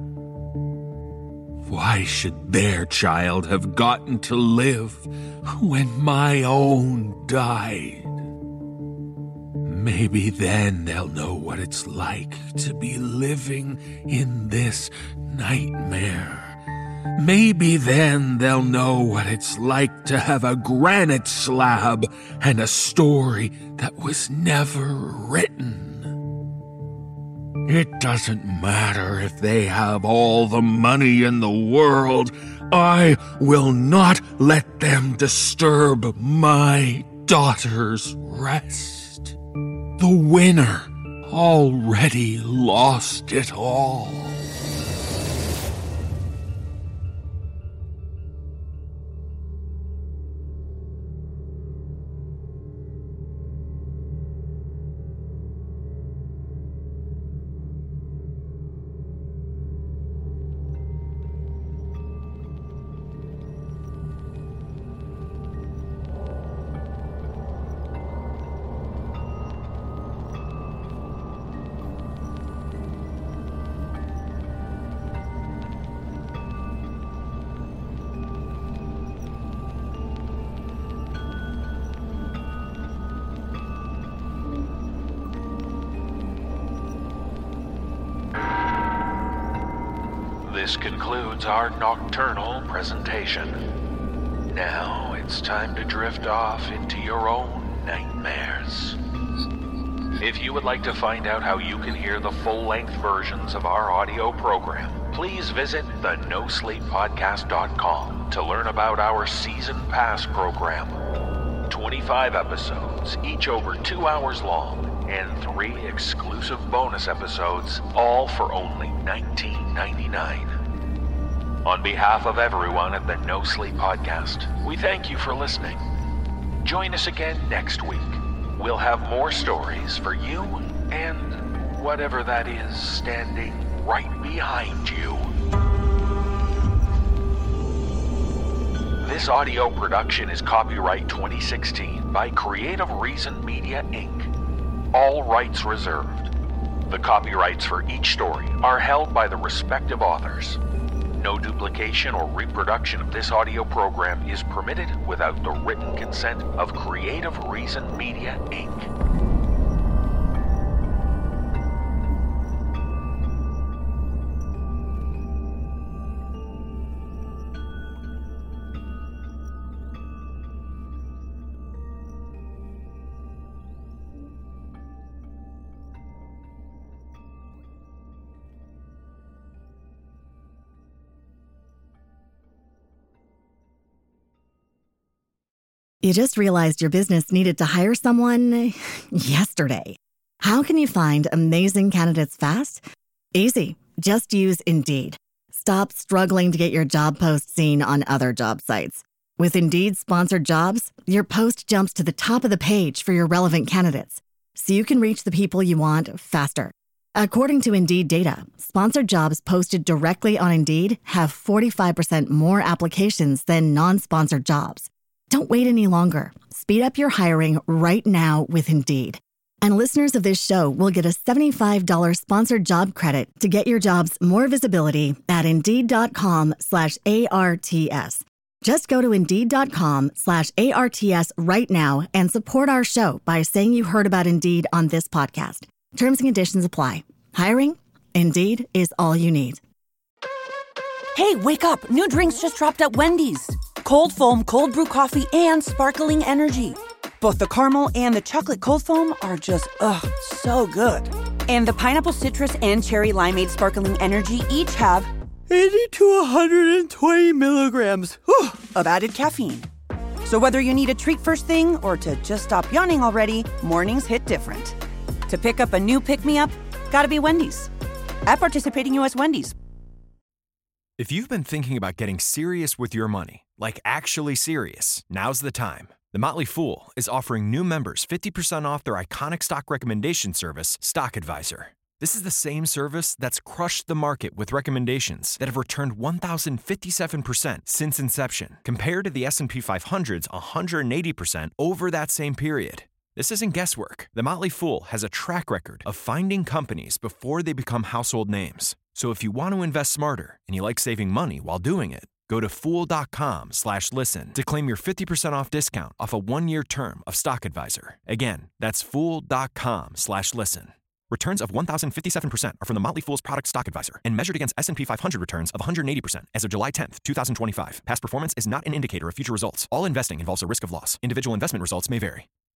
S3: Why should their child have gotten to live when my own died? Maybe then they'll know what it's like to be living in this nightmare. Maybe then they'll know what it's like to have a granite slab and a story that was never written. It doesn't matter if they have all the money in the world. I will not let them disturb my daughter's rest. The winner already lost it all.
S2: This concludes our nocturnal presentation. Now it's time to drift off into your own nightmares. If you would like to find out how you can hear the full-length versions of our audio program, please visit the NoSleepPodcast.com to learn about our Season Pass program. 25 episodes, each over 2 hours long, and 3 exclusive bonus episodes, all for only $19.99. On behalf of everyone at the No Sleep Podcast, we thank you for listening. Join us again next week. We'll have more stories for you and whatever that is standing right behind you. This audio production is copyright 2016 by Creative Reason Media, Inc. All rights reserved. The copyrights for each story are held by the respective authors. No duplication or reproduction of this audio program is permitted without the written consent of Creative Reason Media, Inc.
S1: You just realized your business needed to hire someone yesterday. How can you find amazing candidates fast? Easy. Just use Indeed. Stop struggling to get your job post seen on other job sites. With Indeed sponsored jobs, your post jumps to the top of the page for your relevant candidates, so you can reach the people you want faster. According to Indeed data, sponsored jobs posted directly on Indeed have 45% more applications than non-sponsored jobs. Don't wait any longer. Speed up your hiring right now with Indeed. And listeners of this show will get a $75 sponsored job credit to get your jobs more visibility at Indeed.com/ARTS. Just go to Indeed.com/ARTS right now and support our show by saying you heard about Indeed on this podcast. Terms and conditions apply. Hiring? Indeed is all you need.
S6: Hey, wake up. New drinks just dropped at Wendy's. Cold foam, cold brew coffee, and sparkling energy. Both the caramel and the chocolate cold foam are just, so good. And the pineapple citrus and cherry limeade sparkling energy each have 80 to 120 milligrams of added caffeine. So whether you need a treat first thing or to just stop yawning already, mornings hit different. To pick up a new pick-me-up, gotta be Wendy's. At participating U.S. Wendy's.
S7: If you've been thinking about getting serious with your money, like actually serious, now's the time. The Motley Fool is offering new members 50% off their iconic stock recommendation service, Stock Advisor. This is the same service that's crushed the market with recommendations that have returned 1,057% since inception, compared to the S&P 500's 180% over that same period. This isn't guesswork. The Motley Fool has a track record of finding companies before they become household names. So if you want to invest smarter and you like saving money while doing it, Go to Fool.com/listen to claim your 50% off discount off a 1-year term of Stock Advisor. Again, that's Fool.com/listen. Returns of 1,057% are from the Motley Fool's product Stock Advisor and measured against S&P 500 returns of 180% as of July 10th, 2025. Past performance is not an indicator of future results. All investing involves a risk of loss. Individual investment results may vary.